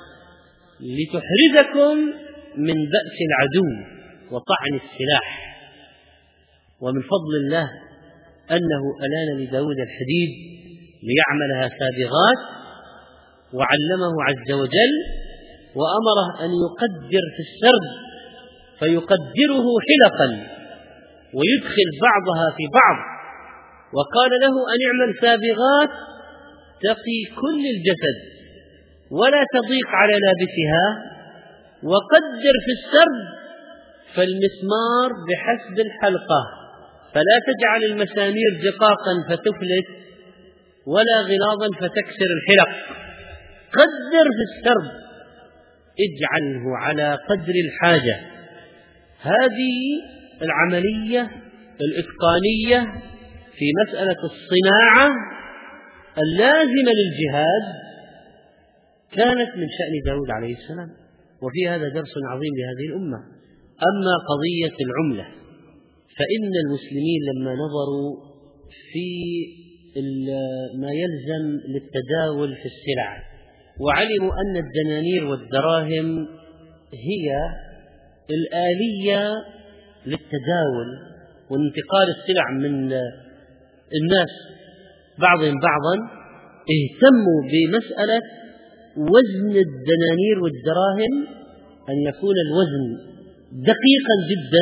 لتحرزكم من بأس العدو وطعن السلاح. ومن فضل الله أنه ألان لداود الحديد ليعملها سابغات، وعلمه عز وجل وأمره أن يقدر في السرد فيقدره حلقا ويدخل بعضها في بعض، وقال له أن اعمل سابغات تقي كل الجسد ولا تضيق على لابسها، وقدر في السرد فالمسمار بحسب الحلقة، فلا تجعل المسامير دقاقا فتفلت ولا غلاظا فتكسر الحلق. قدر في السرد، اجعله على قدر الحاجة. هذه العملية الإتقانية في مسألة الصناعة اللازمة للجهاد كانت من شأن داود عليه السلام، وفي هذا درس عظيم لهذه الأمة. أما قضية العملة فإن المسلمين لما نظروا في ما يلزم للتداول في السلع وعلموا أن الدنانير والدراهم هي الآلية للتداول وانتقال السلع من الناس بعضهم بعضا، اهتموا بمسألة وزن الدنانير والدراهم، أن يكون الوزن دقيقا جدا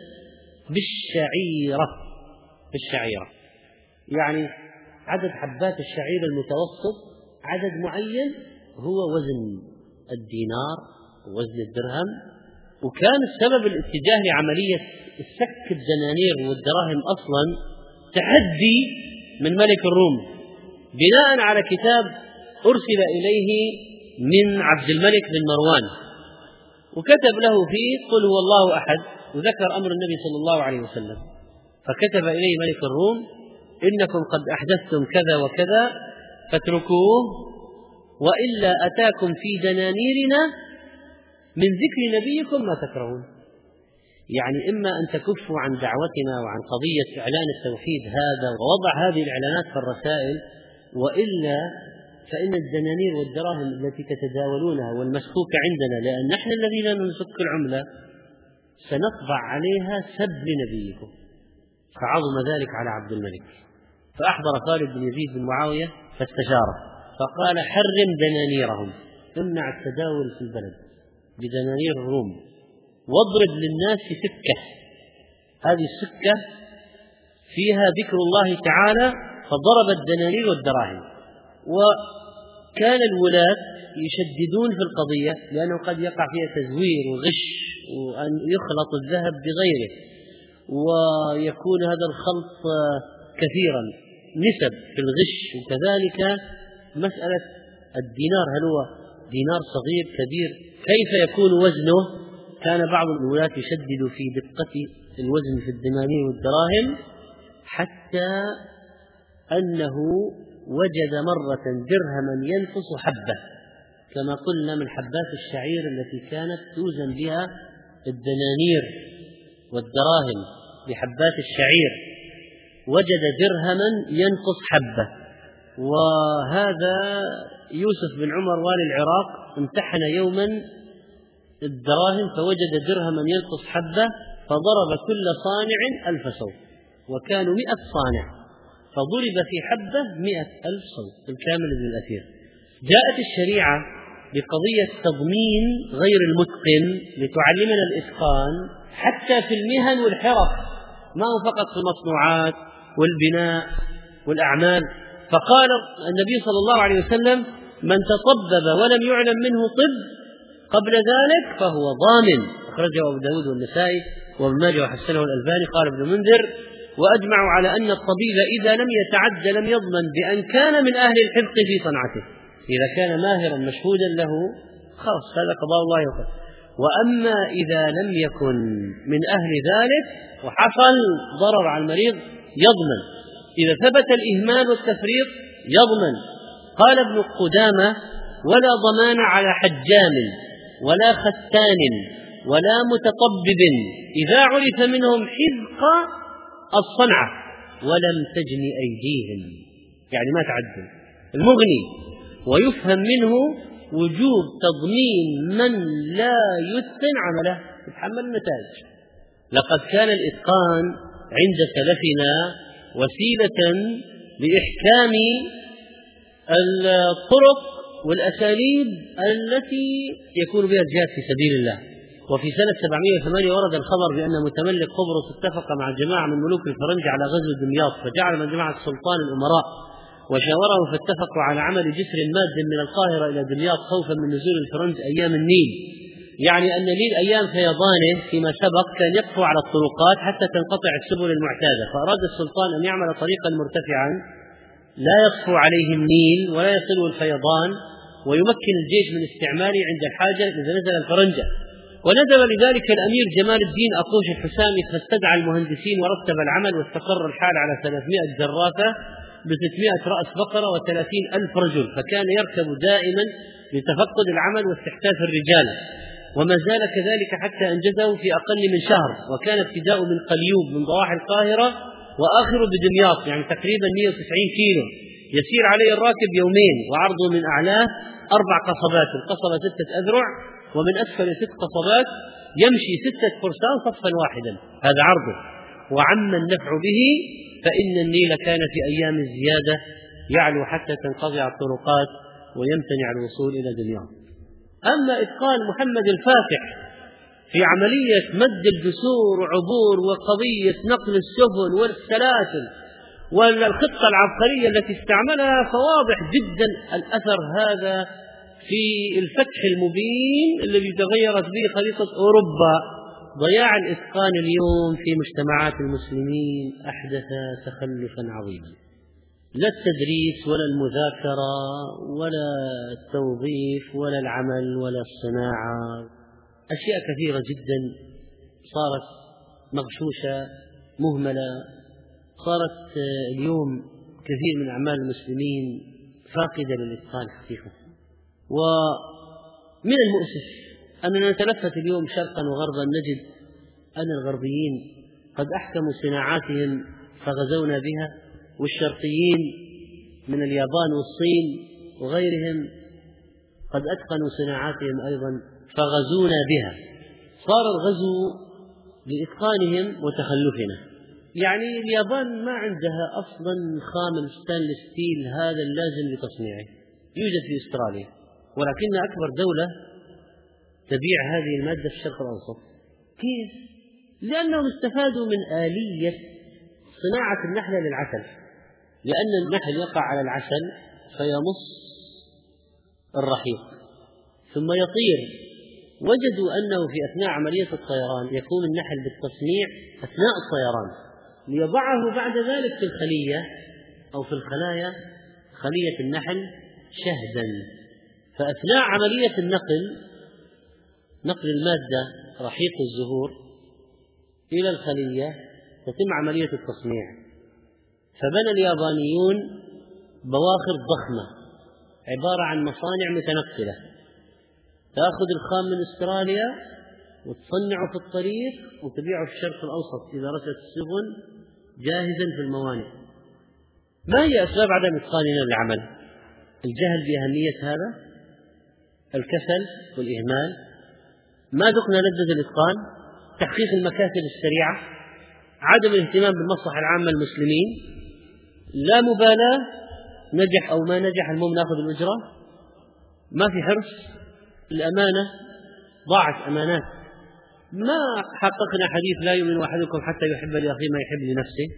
بالشعيرة، يعني عدد حبات الشعير المتوسط عدد معين هو وزن الدينار ووزن الدرهم. وكان السبب الاتجاه لعملية السك الدنانير والدراهم أصلا تحدي من ملك الروم بناء على كتاب أرسل إليه من عبد الملك بن مروان، وكتب له فيه قل هو الله أحد، وذكر أمر النبي صلى الله عليه وسلم، فكتب إليه ملك الروم إنكم قد أحدثتم كذا وكذا فاتركوه، وإلا أتاكم في دنانيرنا من ذكر نبيكم ما تكرهون. يعني إما أن تكفوا عن دعوتنا وعن قضية إعلان التوحيد هذا ووضع هذه الإعلانات في الرسائل، وإلا فإن الدنانير والدراهم التي تتداولونها والمسكوك عندنا، لأن نحن الذين نسك العملة سنطبع عليها سب لنبيكم. فعظم ذلك على عبد الملك، فأحضر خالد بن يزيد بن معاوية فاستشاره فقال حرم دنانيرهم، امنع التداول في البلد بدنانير الروم، واضرب للناس سكة، هذه السكة فيها ذكر الله تعالى، فضرب الدنانير والدراهم. وكان الولاة يشددون في القضية لأنه قد يقع فيها تزوير وغش وأن يخلط الذهب بغيره، ويكون هذا الخلط كثيرا نسب في الغش. وكذلك مسألة الدينار، هل هو دينار صغير كبير، كيف يكون وزنه؟ كان بعض الولاة يشدد في دقة الوزن في الدنانير والدراهم، حتى أنه وجد مرة درهما ينقص حبة كما قلنا من حبات الشعير التي كانت توزن بها الدنانير والدراهم بحبات الشعير، وجد درهما ينقص حبة، وهذا يوسف بن عمر والي العراق امتحن يوما الدراهم فوجد درهما ينقص حبة فضرب كل صانع 1000 صوت، وكانوا 100 صانع، فضرب في حبة 100,000 صوت الكامل من الأثير. جاءت الشريعة بقضية تضمين غير المتقن لتعلمنا الإتقان حتى في المهن والحرف، ما هو فقط في المصنوعات والبناء والأعمال. فقال النبي صلى الله عليه وسلم: من تطبب ولم يعلم منه طب قبل ذلك فهو ضامن. أخرجه أبو داود والنسائي وابن ماجه وحسنه الألباني. قال ابن منذر: وأجمعوا على أن الطبيب إذا لم يتعد لم يضمن بأن كان من أهل الحفظ في صنعته، إذا كان ماهرا مشهودا له خلاص هذا قضاء الله وقدره. وأما إذا لم يكن من أهل ذلك وحصل ضرر على المريض يضمن، إذا ثبت الإهمال والتفريط يضمن. قال ابن قدامة: ولا ضمان على حجام ولا ختان ولا متطبب إذا عرف منهم حذق الصنعة ولم تجن أيديهم، يعني ما تعدل المغني. ويفهم منه وجوب تضمين من لا يتقن عمله يتحمل النتائج. لقد كان الإتقان عند سلفنا وسيلة لإحكام الطرق والأساليب التي يكون بها الجهاد في سبيل الله. وفي سنة 708 ورد الخبر بأن متملك قبرص اتفق مع جماعة من ملوك الفرنج على غزو دمياط، فجعل من جماعة السلطان الأمراء وشاوره فاتفقوا على عمل جسر ماد من القاهرة إلى دمياط خوفا من نزول الفرنج أيام النيل، يعني أن النيل أيام فيضانه فيما سبق كان يقفو على الطرقات حتى تنقطع السبل المعتادة، فأراد السلطان أن يعمل طريقا مرتفعا لا يقفو عليه النيل ولا يصله الفيضان ويمكن الجيش من استعماله عند الحاجة إذا نزل الفرنجة. وندب لذلك الأمير جمال الدين أقوش الحسامي فاستدعى المهندسين ورتب العمل، واستقر الحال على 300 جرافة ب600 رأس بقرة و30,000 رجل، فكان يركب دائما لتفقد العمل واستحداث الرجال، وما زال كذلك حتى أنجزه في أقل من شهر. وكان ابتداء من قليوب من ضواحي القاهرة وآخره بدمياط، يعني تقريبا 190 كيلو، يسير عليه الراكب يومين، وعرضه من أعلاه 4 قصبات، القصبة 6 أذرع، ومن أسفل 6 قصبات، يمشي 6 فرسان صفا واحدا، هذا عرضه. وعم النفع به، فإن النيل كان في أيام الزيادة يعلو حتى تنقطع الطرقات ويمتنع الوصول إلى دمياط. أما إتقان محمد الفاتح في عملية مد الجسور وعبور وقضية نقل السفن والسلاسل والخطة العبقرية التي استعملها، فواضح جدا الأثر هذا في الفتح المبين الذي تغيرت به خريطة أوروبا. ضياع الإتقان اليوم في مجتمعات المسلمين أحدث تخلفا عظيما، لا التدريس ولا المذاكرة ولا التوظيف ولا العمل ولا الصناعة، أشياء كثيرة جدا صارت مغشوشة مهملة. صارت اليوم كثير من أعمال المسلمين فاقدة للإتقان حقيقة. ومن المؤسف أننا نتلفت اليوم شرقا وغربا نجد أن الغربيين قد أحكموا صناعاتهم فغزونا بها، والشرقيين من اليابان والصين وغيرهم قد أتقنوا صناعاتهم أيضا فغزونا بها. صار الغزو لإتقانهم وتخلفنا. يعني اليابان ما عندها أصلا خام الستانلس ستيل هذا اللازم لتصنيعه، يوجد في أستراليا، ولكن أكبر دولة تبيع هذه المادة في الشرق الأوسط. كيف؟ لأنهم استفادوا من آلية صناعة النحلة للعسل، لأن النحل يقع على العسل فيمص الرحيق ثم يطير. وجدوا أنه في أثناء عملية الطيران يقوم النحل بالتصنيع أثناء الطيران ليضعه بعد ذلك في الخلية أو في الخلايا خلية النحل شهدا. فأثناء عملية نقل المادة رحيق الزهور إلى الخلية تتم عملية التصنيع. فبنى اليابانيون بواخر ضخمة عبارة عن مصانع متنقلة تأخذ الخام من أستراليا وتصنعه في الطريق وتبيعه في الشرق الأوسط إذا رست السفن جاهزا في الموانئ. ما هي أسباب عدم إتقاننا للعمل؟ الجهل بأهمية هذا، الكسل والإهمال، ما ذقنا لذة الإتقان، تحقيق المكاسب السريعة، عدم الاهتمام بالمصلحة العامة للمسلمين، لا مبالاة، نجح أو ما نجح المهم نأخذ الأجرة، ما في حرص، الأمانة ضاعت أمانات، ما حققنا حديث لا يؤمن أحدكم حتى يحب لأخيه ما يحب لنفسه،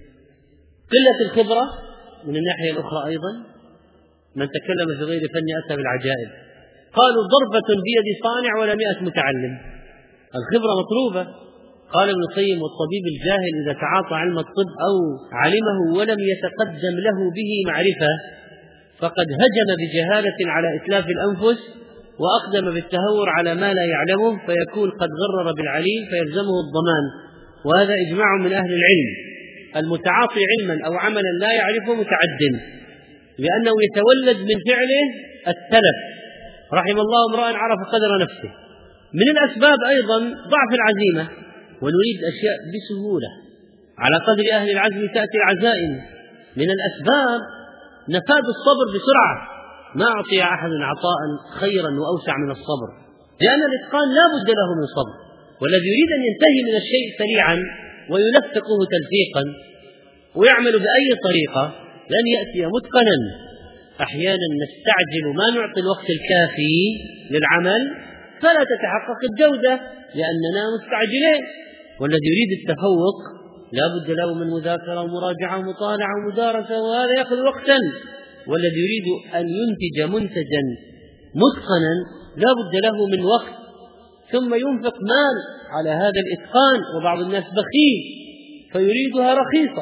قلة الخبرة من الناحية الأخرى أيضا، من تكلم في غير فن أتى بالعجائب، قالوا ضربة بيد صانع ولا 100 متعلم، الخبرة مطلوبة. قال ابن القيم: والطبيب الجاهل إذا تعاطى علم الطب أو علمه ولم يتقدم له به معرفة فقد هجم بجهالة على إتلاف الأنفس وأقدم بالتهور على ما لا يعلمه فيكون قد غرر بالعليل فيلزمه الضمان. وهذا إجماع من أهل العلم، المتعاطي علما أو عملا لا يعرفه متعد، لأنه يتولد من فعله التلف. رحم الله امرأ عرف قدر نفسه. من الأسباب أيضا ضعف العزيمة، ونريد الأشياء بسهولة، على قدر أهل العزم تأتي العزائم. من الأسباب نفاذ الصبر بسرعة، ما أعطي أحد عطاء خيرا وأوسع من الصبر، لأن الإتقان لا بد له من صبر، والذي يريد أن ينتهي من الشيء سريعا ويلفقه تلفيقا ويعمل بأي طريقة لن يأتي متقنا. أحيانا نستعجل ما نعطي الوقت الكافي للعمل فلا تتحقق الجودة لأننا مستعجلين. والذي يريد التفوق لا بد له من مذاكرة ومراجعة ومطالعة ومدارسة، وهذا يأخذ وقتا. والذي يريد أن ينتج منتجا متقنا لا بد له من وقت، ثم ينفق مال على هذا الإتقان، وبعض الناس بخيل فيريدها رخيصة.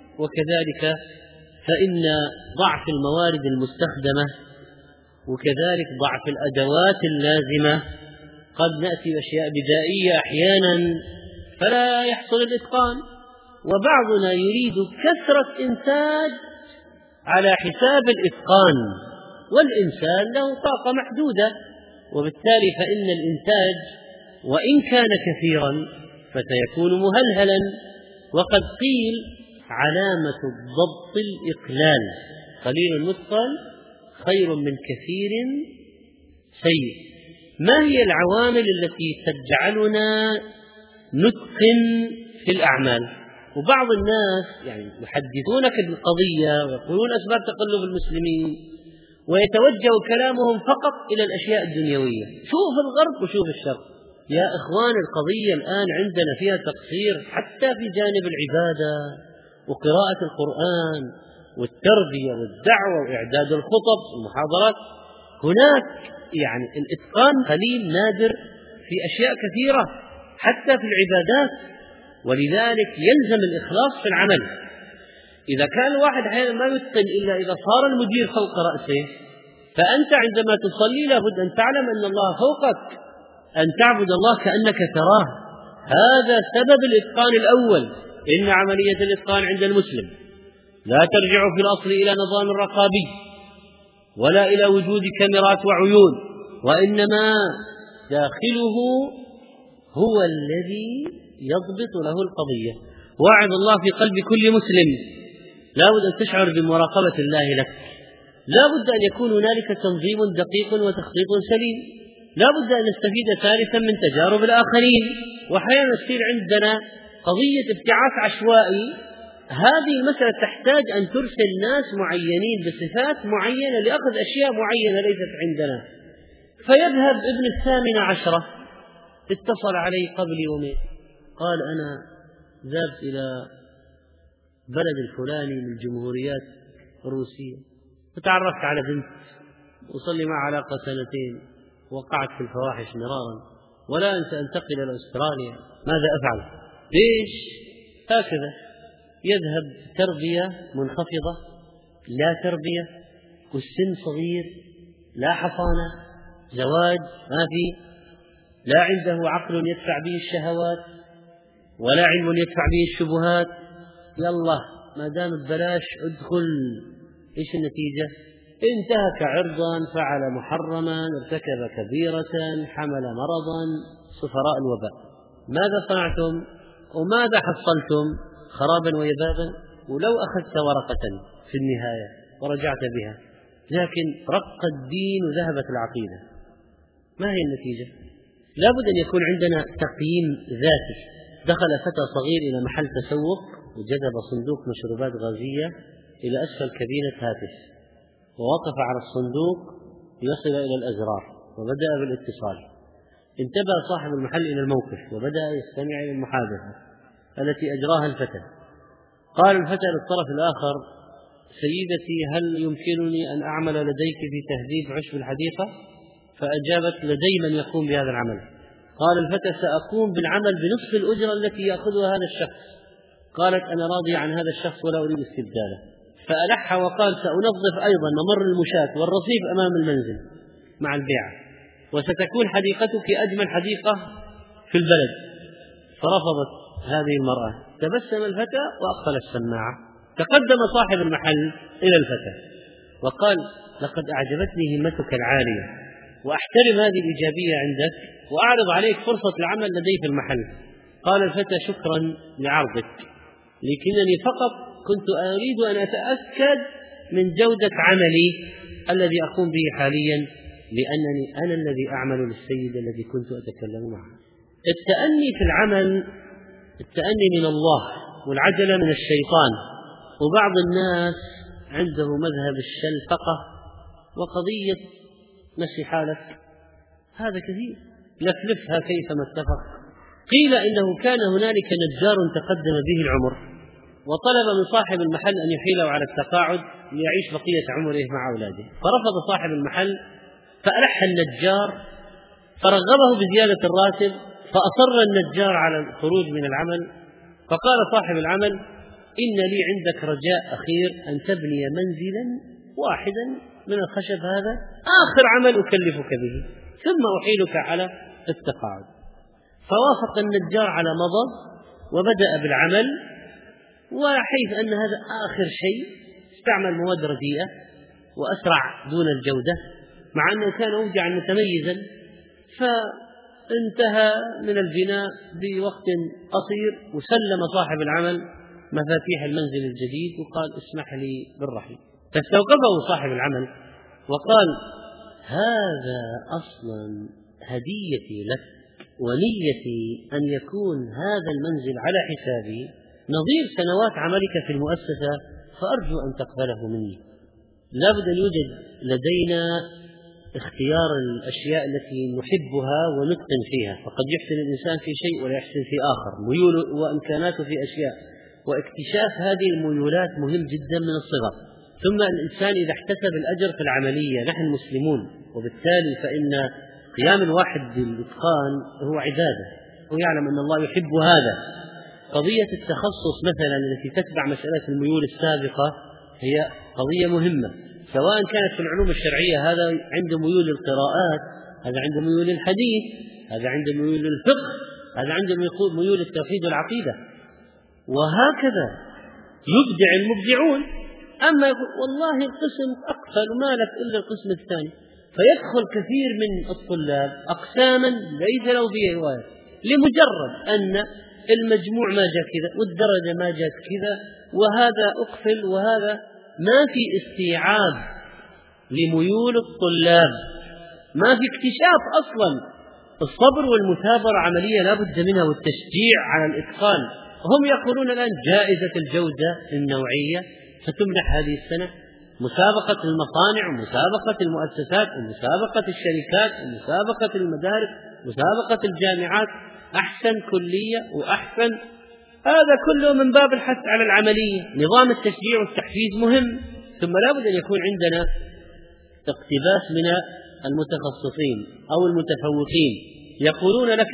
وكذلك فإن ضعف الموارد المستخدمة وكذلك ضعف الأدوات اللازمة قد نأتي بأشياء بدائية أحيانا فلا يحصل الإتقان. وبعضنا يريد كثرة إنتاج على حساب الإتقان، والإنسان له طاقة محدودة، وبالتالي فإن الإنتاج وإن كان كثيرا فسيكون مهلهلا. وقد قيل: علامة الضبط الإقلال، قليل المتقن خير من كثير سيء. ما هي العوامل التي تجعلنا نتقن في الأعمال؟ وبعض الناس يحدثونك بالقضية ويقولون أسباب تقلب المسلمين ويتوجه كلامهم فقط إلى الأشياء الدنيوية، شوف الغرب وشوف الشرق. يا إخوان، القضية الآن عندنا فيها تقصير حتى في جانب العبادة وقراءة القرآن والتربية والدعوة وإعداد الخطب والمحاضرات. هناك الإتقان قليل نادر في أشياء كثيرة حتى في العبادات، ولذلك يلزم الإخلاص في العمل. إذا كان الواحد أحيانا ما يتقن إلا إذا صار المدير فوق رأسه، فأنت عندما تصلي لابد أن تعلم أن الله فوقك، أن تعبد الله كأنك تراه. هذا سبب الإتقان الأول. إن عملية الإتقان عند المسلم لا ترجع في الأصل إلى نظام رقابي ولا إلى وجود كاميرات وعيون، وإنما داخله هو الذي يضبط له القضية. واعظ الله في قلب كل مسلم، لا بد أن تشعر بمراقبة الله لك، لا بد أن يكون هنالك تنظيم دقيق وتخطيط سليم، لا بد أن نستفيد ثالثا من تجارب الآخرين. وأحيانا يصير عندنا قضية ابتعاث عشوائي. هذه المسألة تحتاج أن ترسل ناس معينين بصفات معينة لأخذ أشياء معينة ليست عندنا. فيذهب ابن 18 اتصل علي قبل يومين قال: أنا ذهبت إلى بلد الفلاني من الجمهوريات الروسية وتعرفت على بنت وصلي مع علاقة 2 وقعت في الفواحش مرارا، ولا أنسى أنتقل إلى أستراليا، ماذا أفعل؟ ليش؟ هكذا يذهب تربية منخفضة، لا تربية، والسن صغير، لا حصانة، زواج ما في، لا عنده عقل يدفع به الشهوات ولا علم يدفع به الشبهات. يلا ما دام ببلاش ادخل. ايش النتيجة؟ انتهك عرضا، فعل محرما، ارتكب كبيرة، حمل مرضا، سفراء الوباء. ماذا صنعتم وماذا حصلتم؟ خرابا ويبابا. ولو أخذت ورقة في النهاية ورجعت بها، لكن رق الدين وذهبت العقيدة، ما هي النتيجة؟ لا بد أن يكون عندنا تقييم ذاتي. دخل فتى صغير إلى محل تسوق وجذب صندوق مشروبات غازية إلى أسفل كابينة هاتف، ووقف على الصندوق ليصل إلى الأزرار وبدأ بالاتصال. انتبه صاحب المحل إلى الموقف وبدأ يستمع إلى المحادثة التي أجراها الفتى. قال الفتى للطرف الآخر: سيدتي، هل يمكنني أن أعمل لديك في تهذيب عشب الحديقة؟ فأجابت: لدي من يقوم بهذا العمل. قال الفتى: سأقوم بالعمل بنصف الأجرة التي يأخذها هذا الشخص. قالت: أنا راضي عن هذا الشخص ولا أريد استبداله. فألح وقال: سأنظف أيضا ممر المشاة والرصيف أمام المنزل مع البيعة، وستكون حديقتك أجمل حديقة في البلد. فرفضت هذه المرأة. تبسم الفتى وأقفل السماعة. تقدم صاحب المحل إلى الفتى وقال: لقد أعجبتني همتك العالية، وأحترم هذه الإيجابية عندك، وأعرض عليك فرصة العمل لدي في المحل. قال الفتى: شكرا لعرضك، لكنني فقط كنت أريد أن أتأكد من جودة عملي الذي أقوم به حاليا، لأنني أنا الذي أعمل للسيد الذي كنت أتكلم معه. التأني في العمل، التأني من الله والعجلة من الشيطان. وبعض الناس عنده مذهب الشلفقة وقضية مشي حالك، هذا كثير، لفلفها كيفما اتفق. قيل إنه كان هنالك نجار تقدم به العمر وطلب من صاحب المحل أن يحيله على التقاعد ليعيش بقية عمره مع أولاده، فرفض صاحب المحل، فألح النجار فرغبه بزيادة الراتب، فأصر النجار على الخروج من العمل. فقال صاحب العمل: إن لي عندك رجاء أخير، أن تبني منزلا واحدا من الخشب هذا، آخر عمل أكلفك به، ثم أحيلك على التقاعد. فوافق النجار على مضض وبدأ بالعمل، وحيث أن هذا آخر شيء استعمل مواد رديئة وأسرع دون الجودة، مع أنه كان أوجعا متميزا. فانتهى من البناء بوقت قصير، وسلم صاحب العمل مفاتيح المنزل الجديد وقال: اسمح لي بالرحيل. فاستوقفه صاحب العمل وقال: هذا أصلا هديتي لك، ونيتي أن يكون هذا المنزل على حسابي نظير سنوات عملك في المؤسسة، فأرجو أن تقبله مني. لا بد أن يوجد لدينا اختيار الأشياء التي نحبها ونتقن فيها، فقد يحسن الإنسان في شيء ولا يحسن في آخر، ميول وإمكاناته في أشياء، واكتشاف هذه الميولات مهم جدا من الصغر. ثم الإنسان إذا احتسب الأجر في العملية، نحن مسلمون، وبالتالي فإن قيام الواحد بالإتقان هو عبادة، ويعلم أن الله يحب هذا. قضية التخصص مثلا التي تتبع مسألة الميول السابقة هي قضية مهمة، سواء كانت في العلوم الشرعية، هذا عنده ميول للقراءات، هذا عنده ميول للحديث، هذا عنده ميول للفقه، هذا عنده ميول للتوحيد والعقيدة، وهكذا يبدع المبدعون. أما يقول والله القسم أقفل وما لك إلا القسم الثاني، فيدخل كثير من الطلاب أقساما ليس له فيها هواية، لمجرد أن المجموع ما جاء كذا والدرجة ما جاءت كذا، وهذا أقفل وهذا، ما في استيعاب لميول الطلاب، ما في اكتشاف أصلا. الصبر والمثابرة عملية لا بد منها، والتشجيع على الإتقان. هم يقولون الآن جائزة الجودة النوعية ستمنح هذه السنة، مسابقة المصانع ومسابقة المؤسسات ومسابقة الشركات ومسابقة المدارس ومسابقة الجامعات، أحسن كلية وأحسن، هذا كله من باب الحث على العملية. نظام التشجيع والتحفيز مهم. ثم لا بد أن يكون عندنا اقتباس من المتخصصين أو المتفوقين. يقولون لك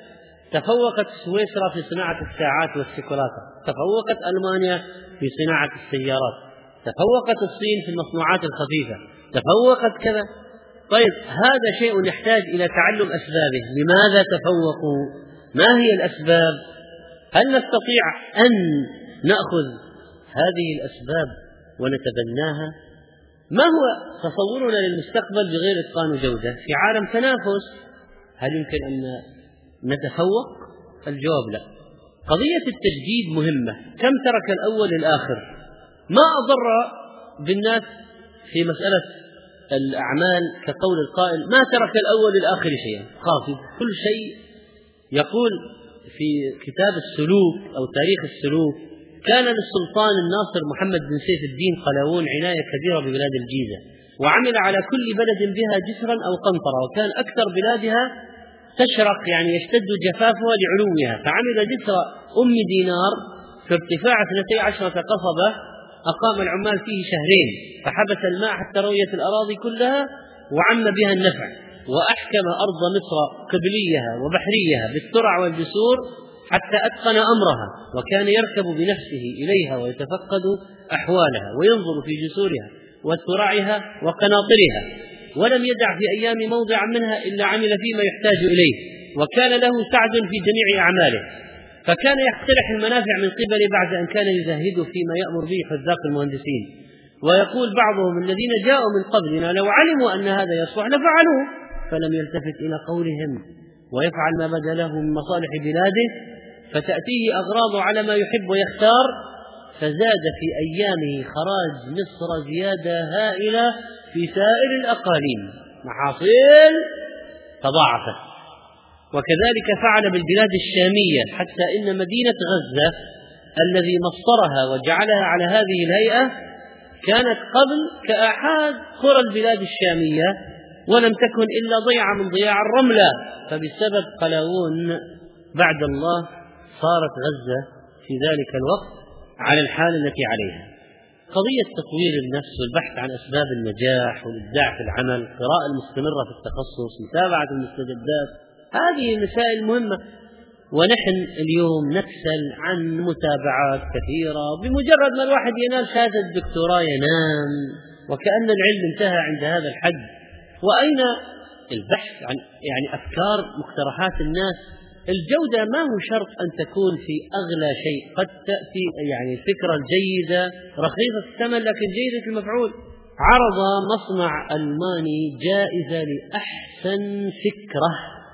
تفوقت سويسرا في صناعة الساعات والشوكولاتة، تفوقت ألمانيا في صناعة السيارات، تفوقت الصين في المصنوعات الخفيفة، تفوقت كذا. طيب هذا شيء يحتاج إلى تعلم أسبابه، لماذا تفوقوا؟ ما هي الأسباب؟ هل نستطيع أن نأخذ هذه الأسباب ونتبناها؟ ما هو تصورنا للمستقبل بغير إتقان وجودة في عالم تنافس؟ هل يمكن أن نتفوق؟ الجواب لا. قضية التجديد مهمة. كم ترك الأول الآخر؟ ما أضر بالناس في مسألة الأعمال كقول القائل ما ترك الأول الآخر شيئا، خافض كل شيء. يقول في كتاب السلوك أو تاريخ السلوك: كان للسلطان الناصر محمد بن سيف الدين قلاوون عناية كبيرة ببلاد الجيزة، وعمل على كل بلد بها جسرا أو قنطرة، وكان أكثر بلادها تشرق يعني يشتد جفافها لعلوها، فعمل جسر أم دينار في ارتفاع 12 قصبة، أقام العمال فيه شهرين، فحبس الماء حتى رويت الأراضي كلها وعم بها النفع، وأحكم أرض مصر قبليها وبحريها بالترع والجسور حتى أتقن أمرها، وكان يركب بنفسه إليها ويتفقد أحوالها وينظر في جسورها وترعها وقناطرها، ولم يدع في أيام موضعا منها إلا عمل فيما يحتاج إليه، وكان له سعد في جميع أعماله، فكان يقترح المنافع من قبل بعد أن كان يزهد فيما يأمر به حذاق المهندسين. ويقول بعضهم: الذين جاءوا من قبلنا لو علموا أن هذا يصلح لفعلوه، فلم يلتفت إلى قولهم ويفعل ما بدا له من مصالح بلاده، فتأتيه أغراض على ما يحب ويختار، فزاد في أيامه خراج مصر زيادة هائلة في سائر الأقاليم، محاصيل تضاعفت. وكذلك فعل بالبلاد الشامية، حتى إن مدينة غزة الذي مصرها وجعلها على هذه الهيئة كانت قبل كأحد قرى البلاد الشامية، ولم تكن إلا ضيعة من ضياع الرملة، فبسبب قلاوون بعد الله صارت غزة في ذلك الوقت على الحال التي عليها. قضية تطوير النفس والبحث عن أسباب النجاح والإبداع في العمل، القراءة المستمرة في التخصص، متابعة المستجدات، هذه مسائل مهمة. ونحن اليوم نكسل عن متابعات كثيرة، بمجرد ما الواحد ينال شهادة الدكتوراه ينام، وكأن العلم انتهى عند هذا الحد. وأين البحث عن يعني أفكار مقترحات الناس؟ الجودة ما هو شرط أن تكون في أغلى شيء، قد تأتي يعني الفكرة الجيدة رخيصة الثمن لكن جيدة المفعول. عرض مصنع ألماني جائزة لأحسن فكرة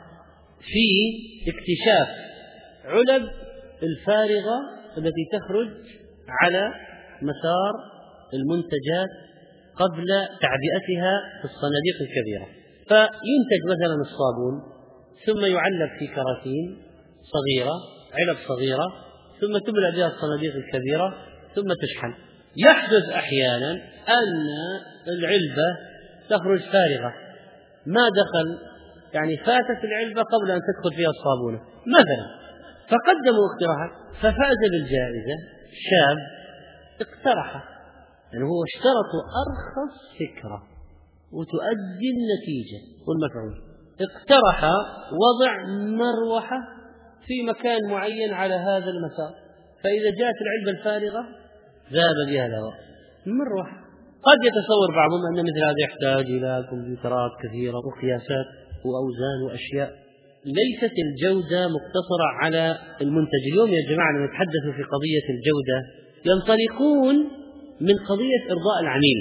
في اكتشاف علب الفارغة التي تخرج على مسار المنتجات قبل تعبئتها في الصناديق الكبيرة. فينتج مثلا الصابون، ثم يعلب في كراتين صغيرة، علب صغيرة، ثم تملأ بها الصناديق الكبيرة ثم تشحن. يحدث أحيانا أن العلبة تخرج فارغة، ما دخل يعني فاتت العلبة قبل أن تدخل فيها الصابونة مثلا، فقدموا اقتراحات، ففاز بالجائزة شاب اقترح، يعني هو اشترط أرخص فكرة وتؤدي النتيجة والمفعول. اقترح وضع مروحة في مكان معين على هذا المسار، فإذا جاءت العلبة الفارغة ذاب بها الهواء. مروحة قد يتصور بعضهم أن مثل هذا يحتاج إلى كمبيوترات كثيرة وقياسات وأوزان وأشياء. ليست الجودة مقتصرة على المنتج. اليوم يا جماعة لما نتحدث في قضية الجودة ينطلقون من قضية إرضاء العميل،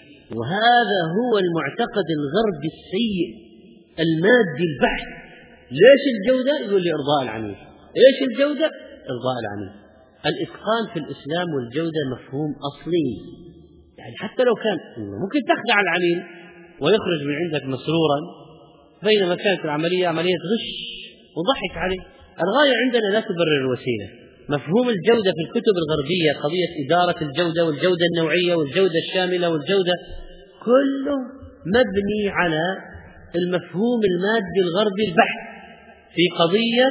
وهذا هو المعتقد الغربي السيء المادي البحت. ليش الجودة؟ يقول لي إرضاء العميل. إيش الجودة؟ إرضاء العميل. الإتقان في الإسلام والجودة مفهوم أصلي، يعني حتى لو كان ممكن تخدع العميل ويخرج من عندك مسرورا، بينما كانت العملية عملية غش وضحك عليه. الغاية عندنا لا تبرر الوسيلة. مفهوم الجودة في الكتب الغربية قضية إدارة الجودة والجودة النوعية والجودة الشاملة والجودة، كله مبني على المفهوم المادي الغربي البحت في قضية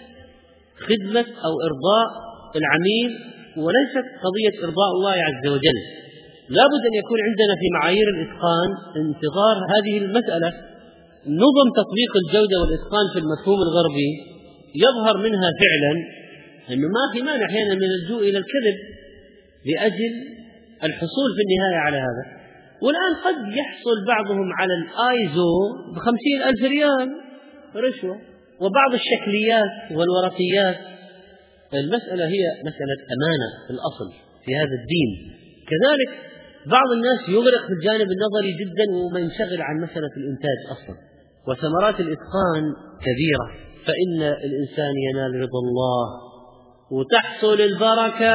خدمة أو إرضاء العميل، وليست قضية إرضاء الله عز وجل. لا بد أن يكون عندنا في معايير الإتقان انتظار هذه المسألة. نظم تطبيق الجودة والإتقان في المفهوم الغربي يظهر منها فعلا أنه ما في مانع أحيانا من اللجوء إلى الكذب لأجل الحصول في النهاية على هذا. والآن قد يحصل بعضهم على الآيزو ب50,000 ريال رشوة، وبعض الشكليات والورقيات. المسألة هي مسألة أمانة في الأصل في هذا الدين. كذلك بعض الناس يغرق في الجانب النظري جدا وما ينشغل عن مسألة الإنتاج أصلا. وثمرات الإتقان كبيرة، فإن الإنسان ينال رضا الله وتحصل البركة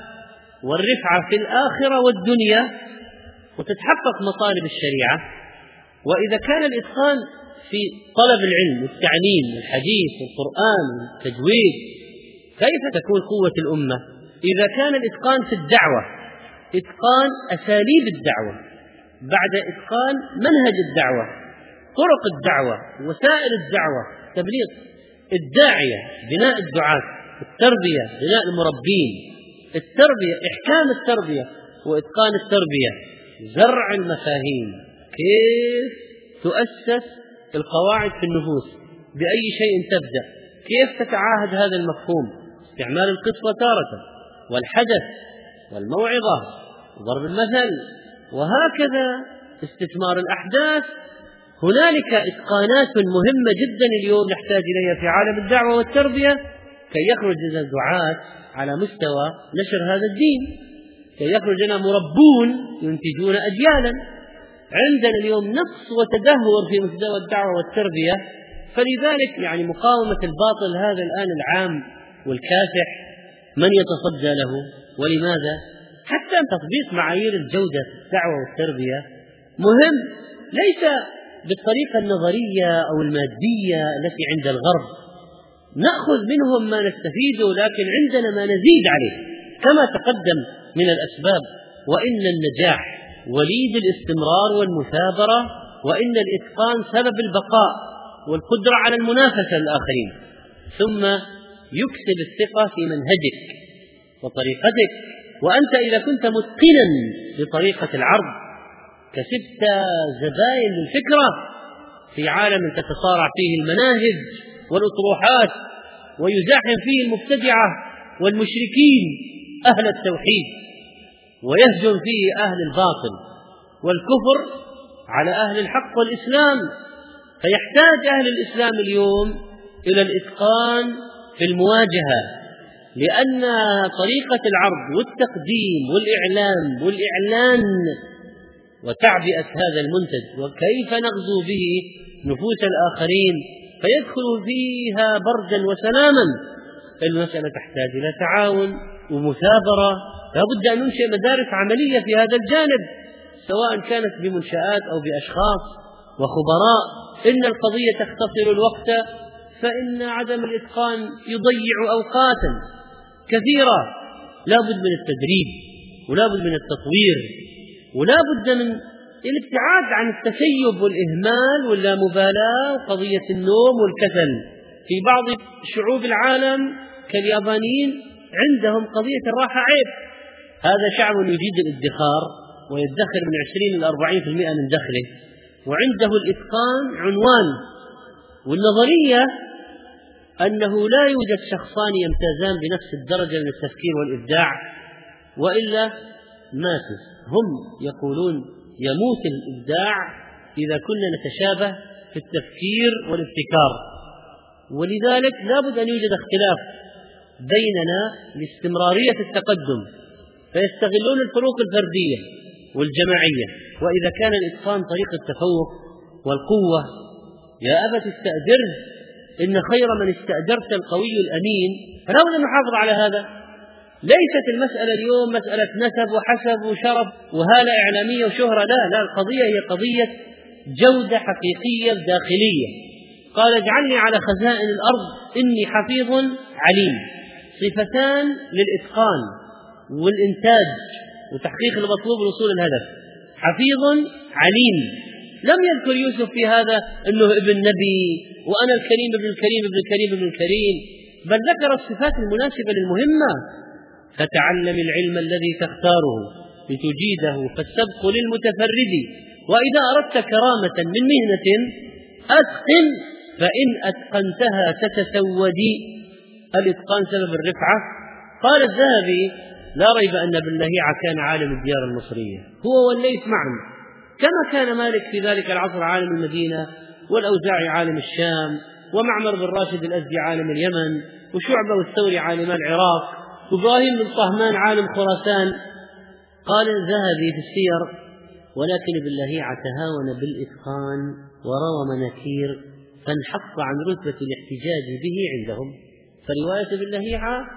والرفعة في الآخرة والدنيا وتتحقق مطالب الشريعة. وإذا كان الإتقان في طلب العلم والتعليم والحديث والقرآن والتجويد، كيف تكون قوة الأمة؟ إذا كان الإتقان في الدعوة، إتقان أساليب الدعوة بعد إتقان منهج الدعوة، طرق الدعوة، وسائل الدعوة، تبليغ الداعية، بناء الدعاة، التربية، بناء المربين، التربية، إحكام التربية وإتقان التربية، زرع المفاهيم، كيف تؤسس القواعد في النفوس، بأي شيء تبدأ، كيف تتعاهد هذا المفهوم، استعمال القصة تارة والحدث والموعظة وضرب المثل، وهكذا استثمار الأحداث. هنالك إتقانات مهمة جدا اليوم نحتاج إليها في عالم الدعوة والتربية كي يخرج لنا الدعاة على مستوى نشر هذا الدين، كي يخرج لنا مربون ينتجون أجيالا. عندنا اليوم نقص وتدهور في مستوى الدعوة والتربية، فلذلك مقاومة الباطل هذا الآن العام والكافح من يتصدى له؟ ولماذا؟ حتى تطبيق معايير الجودة في الدعوة والتربية مهم، ليس بالطريقة النظرية أو المادية التي عند الغرب، نأخذ منهم ما نستفيده لكن عندنا ما نزيد عليه كما تقدم من الأسباب. وإن النجاح وليد الاستمرار والمثابرة، وإن الإتقان سبب البقاء والقدرة على المنافسة للآخرين. ثم يكسب الثقة في منهجك وطريقتك، وأنت إذا كنت متقنا لطريقة العرض كسبت زبائن للفكرة في عالم تتصارع فيه المناهج والأطروحات ويزاحم فيه المبتدعة والمشركين أهل التوحيد، ويهجم فيه أهل الباطل والكفر على أهل الحق والإسلام. فيحتاج أهل الإسلام اليوم إلى الإتقان في المواجهة، لأن طريقة العرض والتقديم والإعلان وتعبئة هذا المنتج وكيف نغزو به نفوس الآخرين فيدخل فيها بردا وسلاما، المسألة تحتاج إلى تعاون ومثابرة. لا بد أن ننشئ مدارس عملية في هذا الجانب، سواء كانت بمنشآت أو بأشخاص وخبراء. إن القضية تختصر الوقت، فإن عدم الإتقان يضيع أوقاتا كثيرة. لا بد من التدريب، ولا بد من التطوير، ولا بد من الابتعاد عن التسيب والإهمال واللامبالاة وقضية النوم والكسل. في بعض شعوب العالم كاليابانيين عندهم قضية الراحة عيب. هذا شعب يجيد الادخار ويدخر من 20 إلى 40% من دخله، وعنده الإتقان عنوان. والنظرية أنه لا يوجد شخصان يمتازان بنفس الدرجة من التفكير والإبداع، وإلا ماتوا. هم يقولون يموت الإبداع إذا كنا نتشابه في التفكير والابتكار، ولذلك لا بد أن يوجد اختلاف بيننا لاستمرارية التقدم، فيستغلون الفروق الفردية والجماعية. وإذا كان الإتقان طريق التفوق والقوة، يا أبت استأجره إن خير من استأجرت القوي الأمين. فلا بد أن نحافظ على هذا. ليست المسألة اليوم مسألة نسب وحسب وشرف وهالة إعلامية وشهرة، لا، القضية هي قضية جودة حقيقية داخلية. قال اجعلني على خزائن الأرض إني حفيظ عليم، صفتان للإتقان والإنتاج وتحقيق المطلوب لوصول الهدف. حفيظ عليم. لم يذكر يوسف في هذا أنه ابن نبي وأنا الكريم ابن الكريم ابن الكريم ابن الكريم، بل ذكر الصفات المناسبة للمهمة. فتعلم العلم الذي تختاره لتجيده، فالسبق للمتفرد. وإذا أردت كرامة من مهنة أتقن، فإن أتقنتها تتسودي. الإتقان سبب الرفعة. قال الذهبي لا ريب أن ابن لهيعة كان عالم الديار المصرية، هو والليث معا، كما كان مالك في ذلك العصر عالم المدينة، والأوزاعي عالم الشام، ومعمر بن راشد الأزدي عالم اليمن، وشعبة والثوري عالم العراق، وإبراهيم بن طهمان عالم خراسان. قال الذهبي في السير ولكن ابن لهيعة تهاون بالإتقان وروى مناكير فانحط عن رتبة الاحتجاج به عندهم. فرواية ابن لهيعة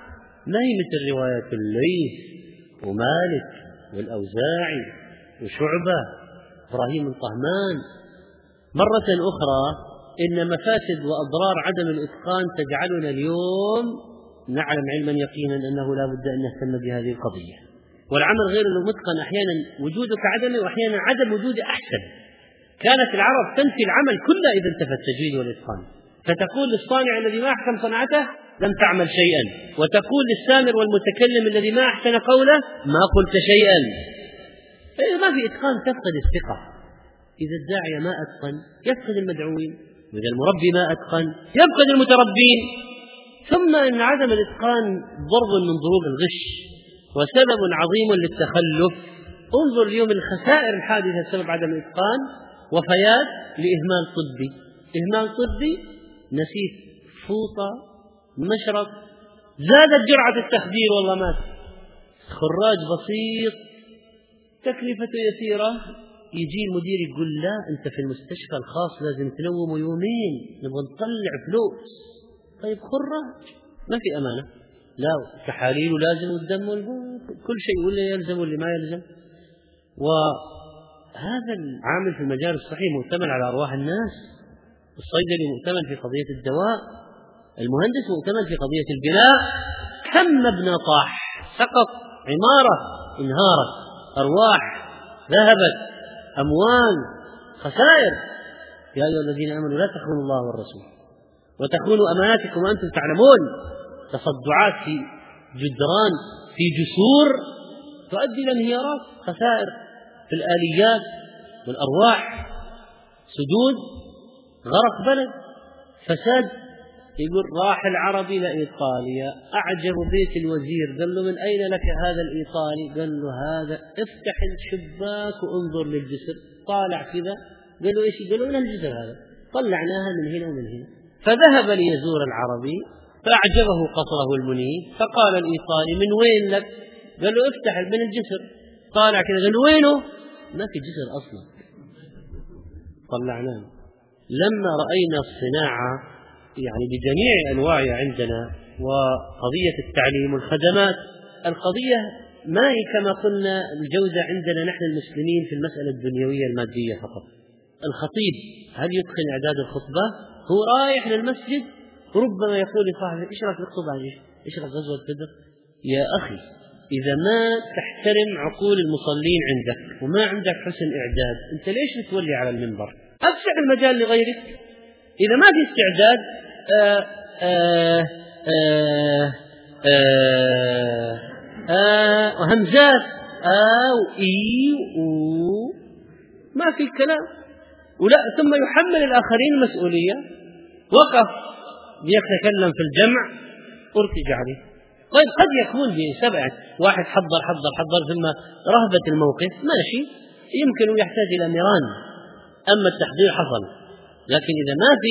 ما هي مثل رواية الليث ومالك والأوزاعي وشعبة إبراهيم الطهمان. مرة أخرى إن مفاسد وأضرار عدم الإتقان تجعلنا اليوم نعلم علما يقينا أنه لا بد أن نهتم بهذه القضية. والعمل غير المتقن أحيانا وجوده كعدمه، وأحيانا عدم وجوده أحسن. كانت العرب تنفي العمل كله إذا انتفى التجويد والإتقان، فتقول للصانع الذي ما أحسن صنعته لم تعمل شيئا، وتقول للسامر والمتكلم الذي ما أحسن قوله ما قلت شيئا. فإذا ما في إتقان تفقد الثقة. إذا الداعية ما أتقن يفقد المدعوين، وإذا المربي ما أتقن يفقد المتربين. ثم إن عدم الإتقان ضرب من ضروب الغش وسبب عظيم للتخلف. انظر اليوم الخسائر الحادثة بسبب عدم الإتقان، وفيات لإهمال طبي. إهمال طبي، نسيت فوطة مشرط، زادت جرعة التخدير والله مات. خراج بسيط تكلفته يسيرة، يجي المدير يقول لا أنت في المستشفى الخاص لازم تنوم يومين نبغى نطلع فلوس. طيب خراج ما في أمانة، لا تحاليل لازم والدم كل شيء، ولا يلزم واللي ما يلزم. وهذا العامل في المجال الصحي مؤتمن على أرواح الناس، الصيدلي مؤتمن في قضية الدواء، المهندس مؤتمن في قضية البناء. كم مبنى طاح سقط، عمارة انهارت، أرواح ذهبت، أموال، خسائر. يا أيها الذين آمنوا لا تخونوا الله والرسول وتخونوا أماناتكم وأنتم تعلمون. تصدعات في جدران في جسور تؤدي إلى انهيارات، خسائر في الآليات والأرواح، سدود، غرق بلد، فساد. يقول راح العربي لإيطاليا، أعجب بيت الوزير، قال له من أين لك هذا الإيطالي؟ قال له هذا، افتح الشباك وانظر للجسر. طالع كذا، قال له إيش؟ قال له من الجسر هذا، طلعناها من هنا ومن هنا. فذهب ليزور العربي فأعجبه قصره المنيف، فقال الإيطالي من وين لك؟ قال له افتح من الجسر. طالع كذا، قال له وينه؟ ما في جسر أصلا، طلعناه. لما رأينا الصناعة يعني بجميع أنواعها عندنا، وقضية التعليم والخدمات، القضية ما هي كما قلنا الجودة عندنا نحن المسلمين في المسألة الدنيوية المادية فقط. الخطيب هل يتقن إعداد الخطبة؟ هو رايح للمسجد ربما يقول لصاحبه ايش رايك نخطب عن ايش رايك غزوة بدر؟ يا أخي إذا ما تحترم عقول المصلين عندك وما عندك حسن إعداد، أنت ليش بتولي على المنبر؟ أفسح المجال لغيرك. إذا ما في استعداد وهمزات وإي ما في كلام، ولا ثم يحمل الآخرين المسؤولية. وقف يتكلم في الجمع ارتجع عليه. طيب قد يكون بسبعة واحد حضر ثم رهبة الموقف ماشي، يمكن يحتاج إلى نيران، أما التحضير حصل. لكن إذا ما في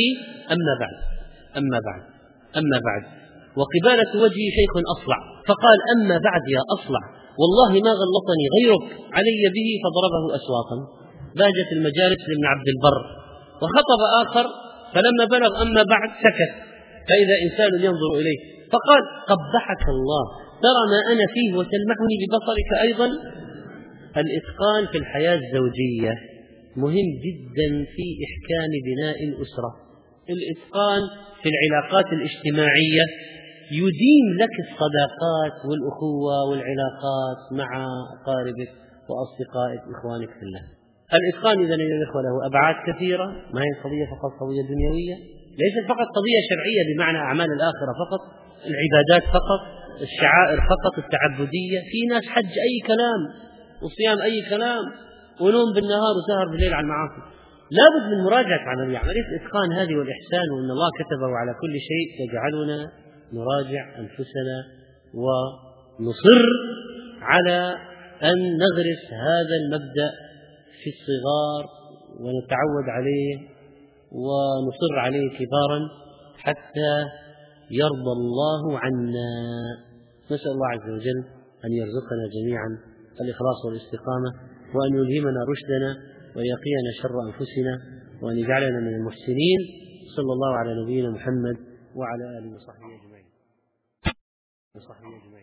أما بعد وقبالة وجهي شيخ أصلع، فقال أما بعد يا أصلع والله ما غلطني غيرك علي به، فضربه أسواقا. باجت المجالس لابن عبد البر، وخطب آخر، فلما بلغ أما بعد سكت، فإذا إنسان ينظر إليه فقال قبحك الله، ترى ما أنا فيه وتلمحني ببصرك أيضا. الإتقان في الحياة الزوجية مهم جدا في إحكام بناء الأسرة. الإتقان في العلاقات الاجتماعية يديم لك الصداقات والأخوة والعلاقات مع أقاربك وأصدقائك إخوانك في الله. الإتقان إذا يا إخوة له أبعاد كثيرة، ما هي قضية فقط قضية دنيوية، ليست فقط قضية شرعية بمعنى أعمال الآخرة فقط، العبادات فقط، الشعائر فقط، التعبدية. في ناس حج أي كلام وصيام أي كلام ونوم بالنهار وسهر بالليل على المعاصي. لابد من مراجعة عملية الإتقان هذه والإحسان، وأن الله كتبه على كل شيء. يجعلنا نراجع أنفسنا ونصر على أن نغرس هذا المبدأ في الصغار ونتعود عليه ونصر عليه كبارا حتى يرضى الله عنا. نسأل الله عز وجل أن يرزقنا جميعا الإخلاص والاستقامة، وأن يلهمنا رشدنا ويقينا شر أنفسنا، وأن يجعلنا من المحسنين. صلى الله على نبينا محمد وعلى آله وصحبه أجمعين. وصحبه أجمعين.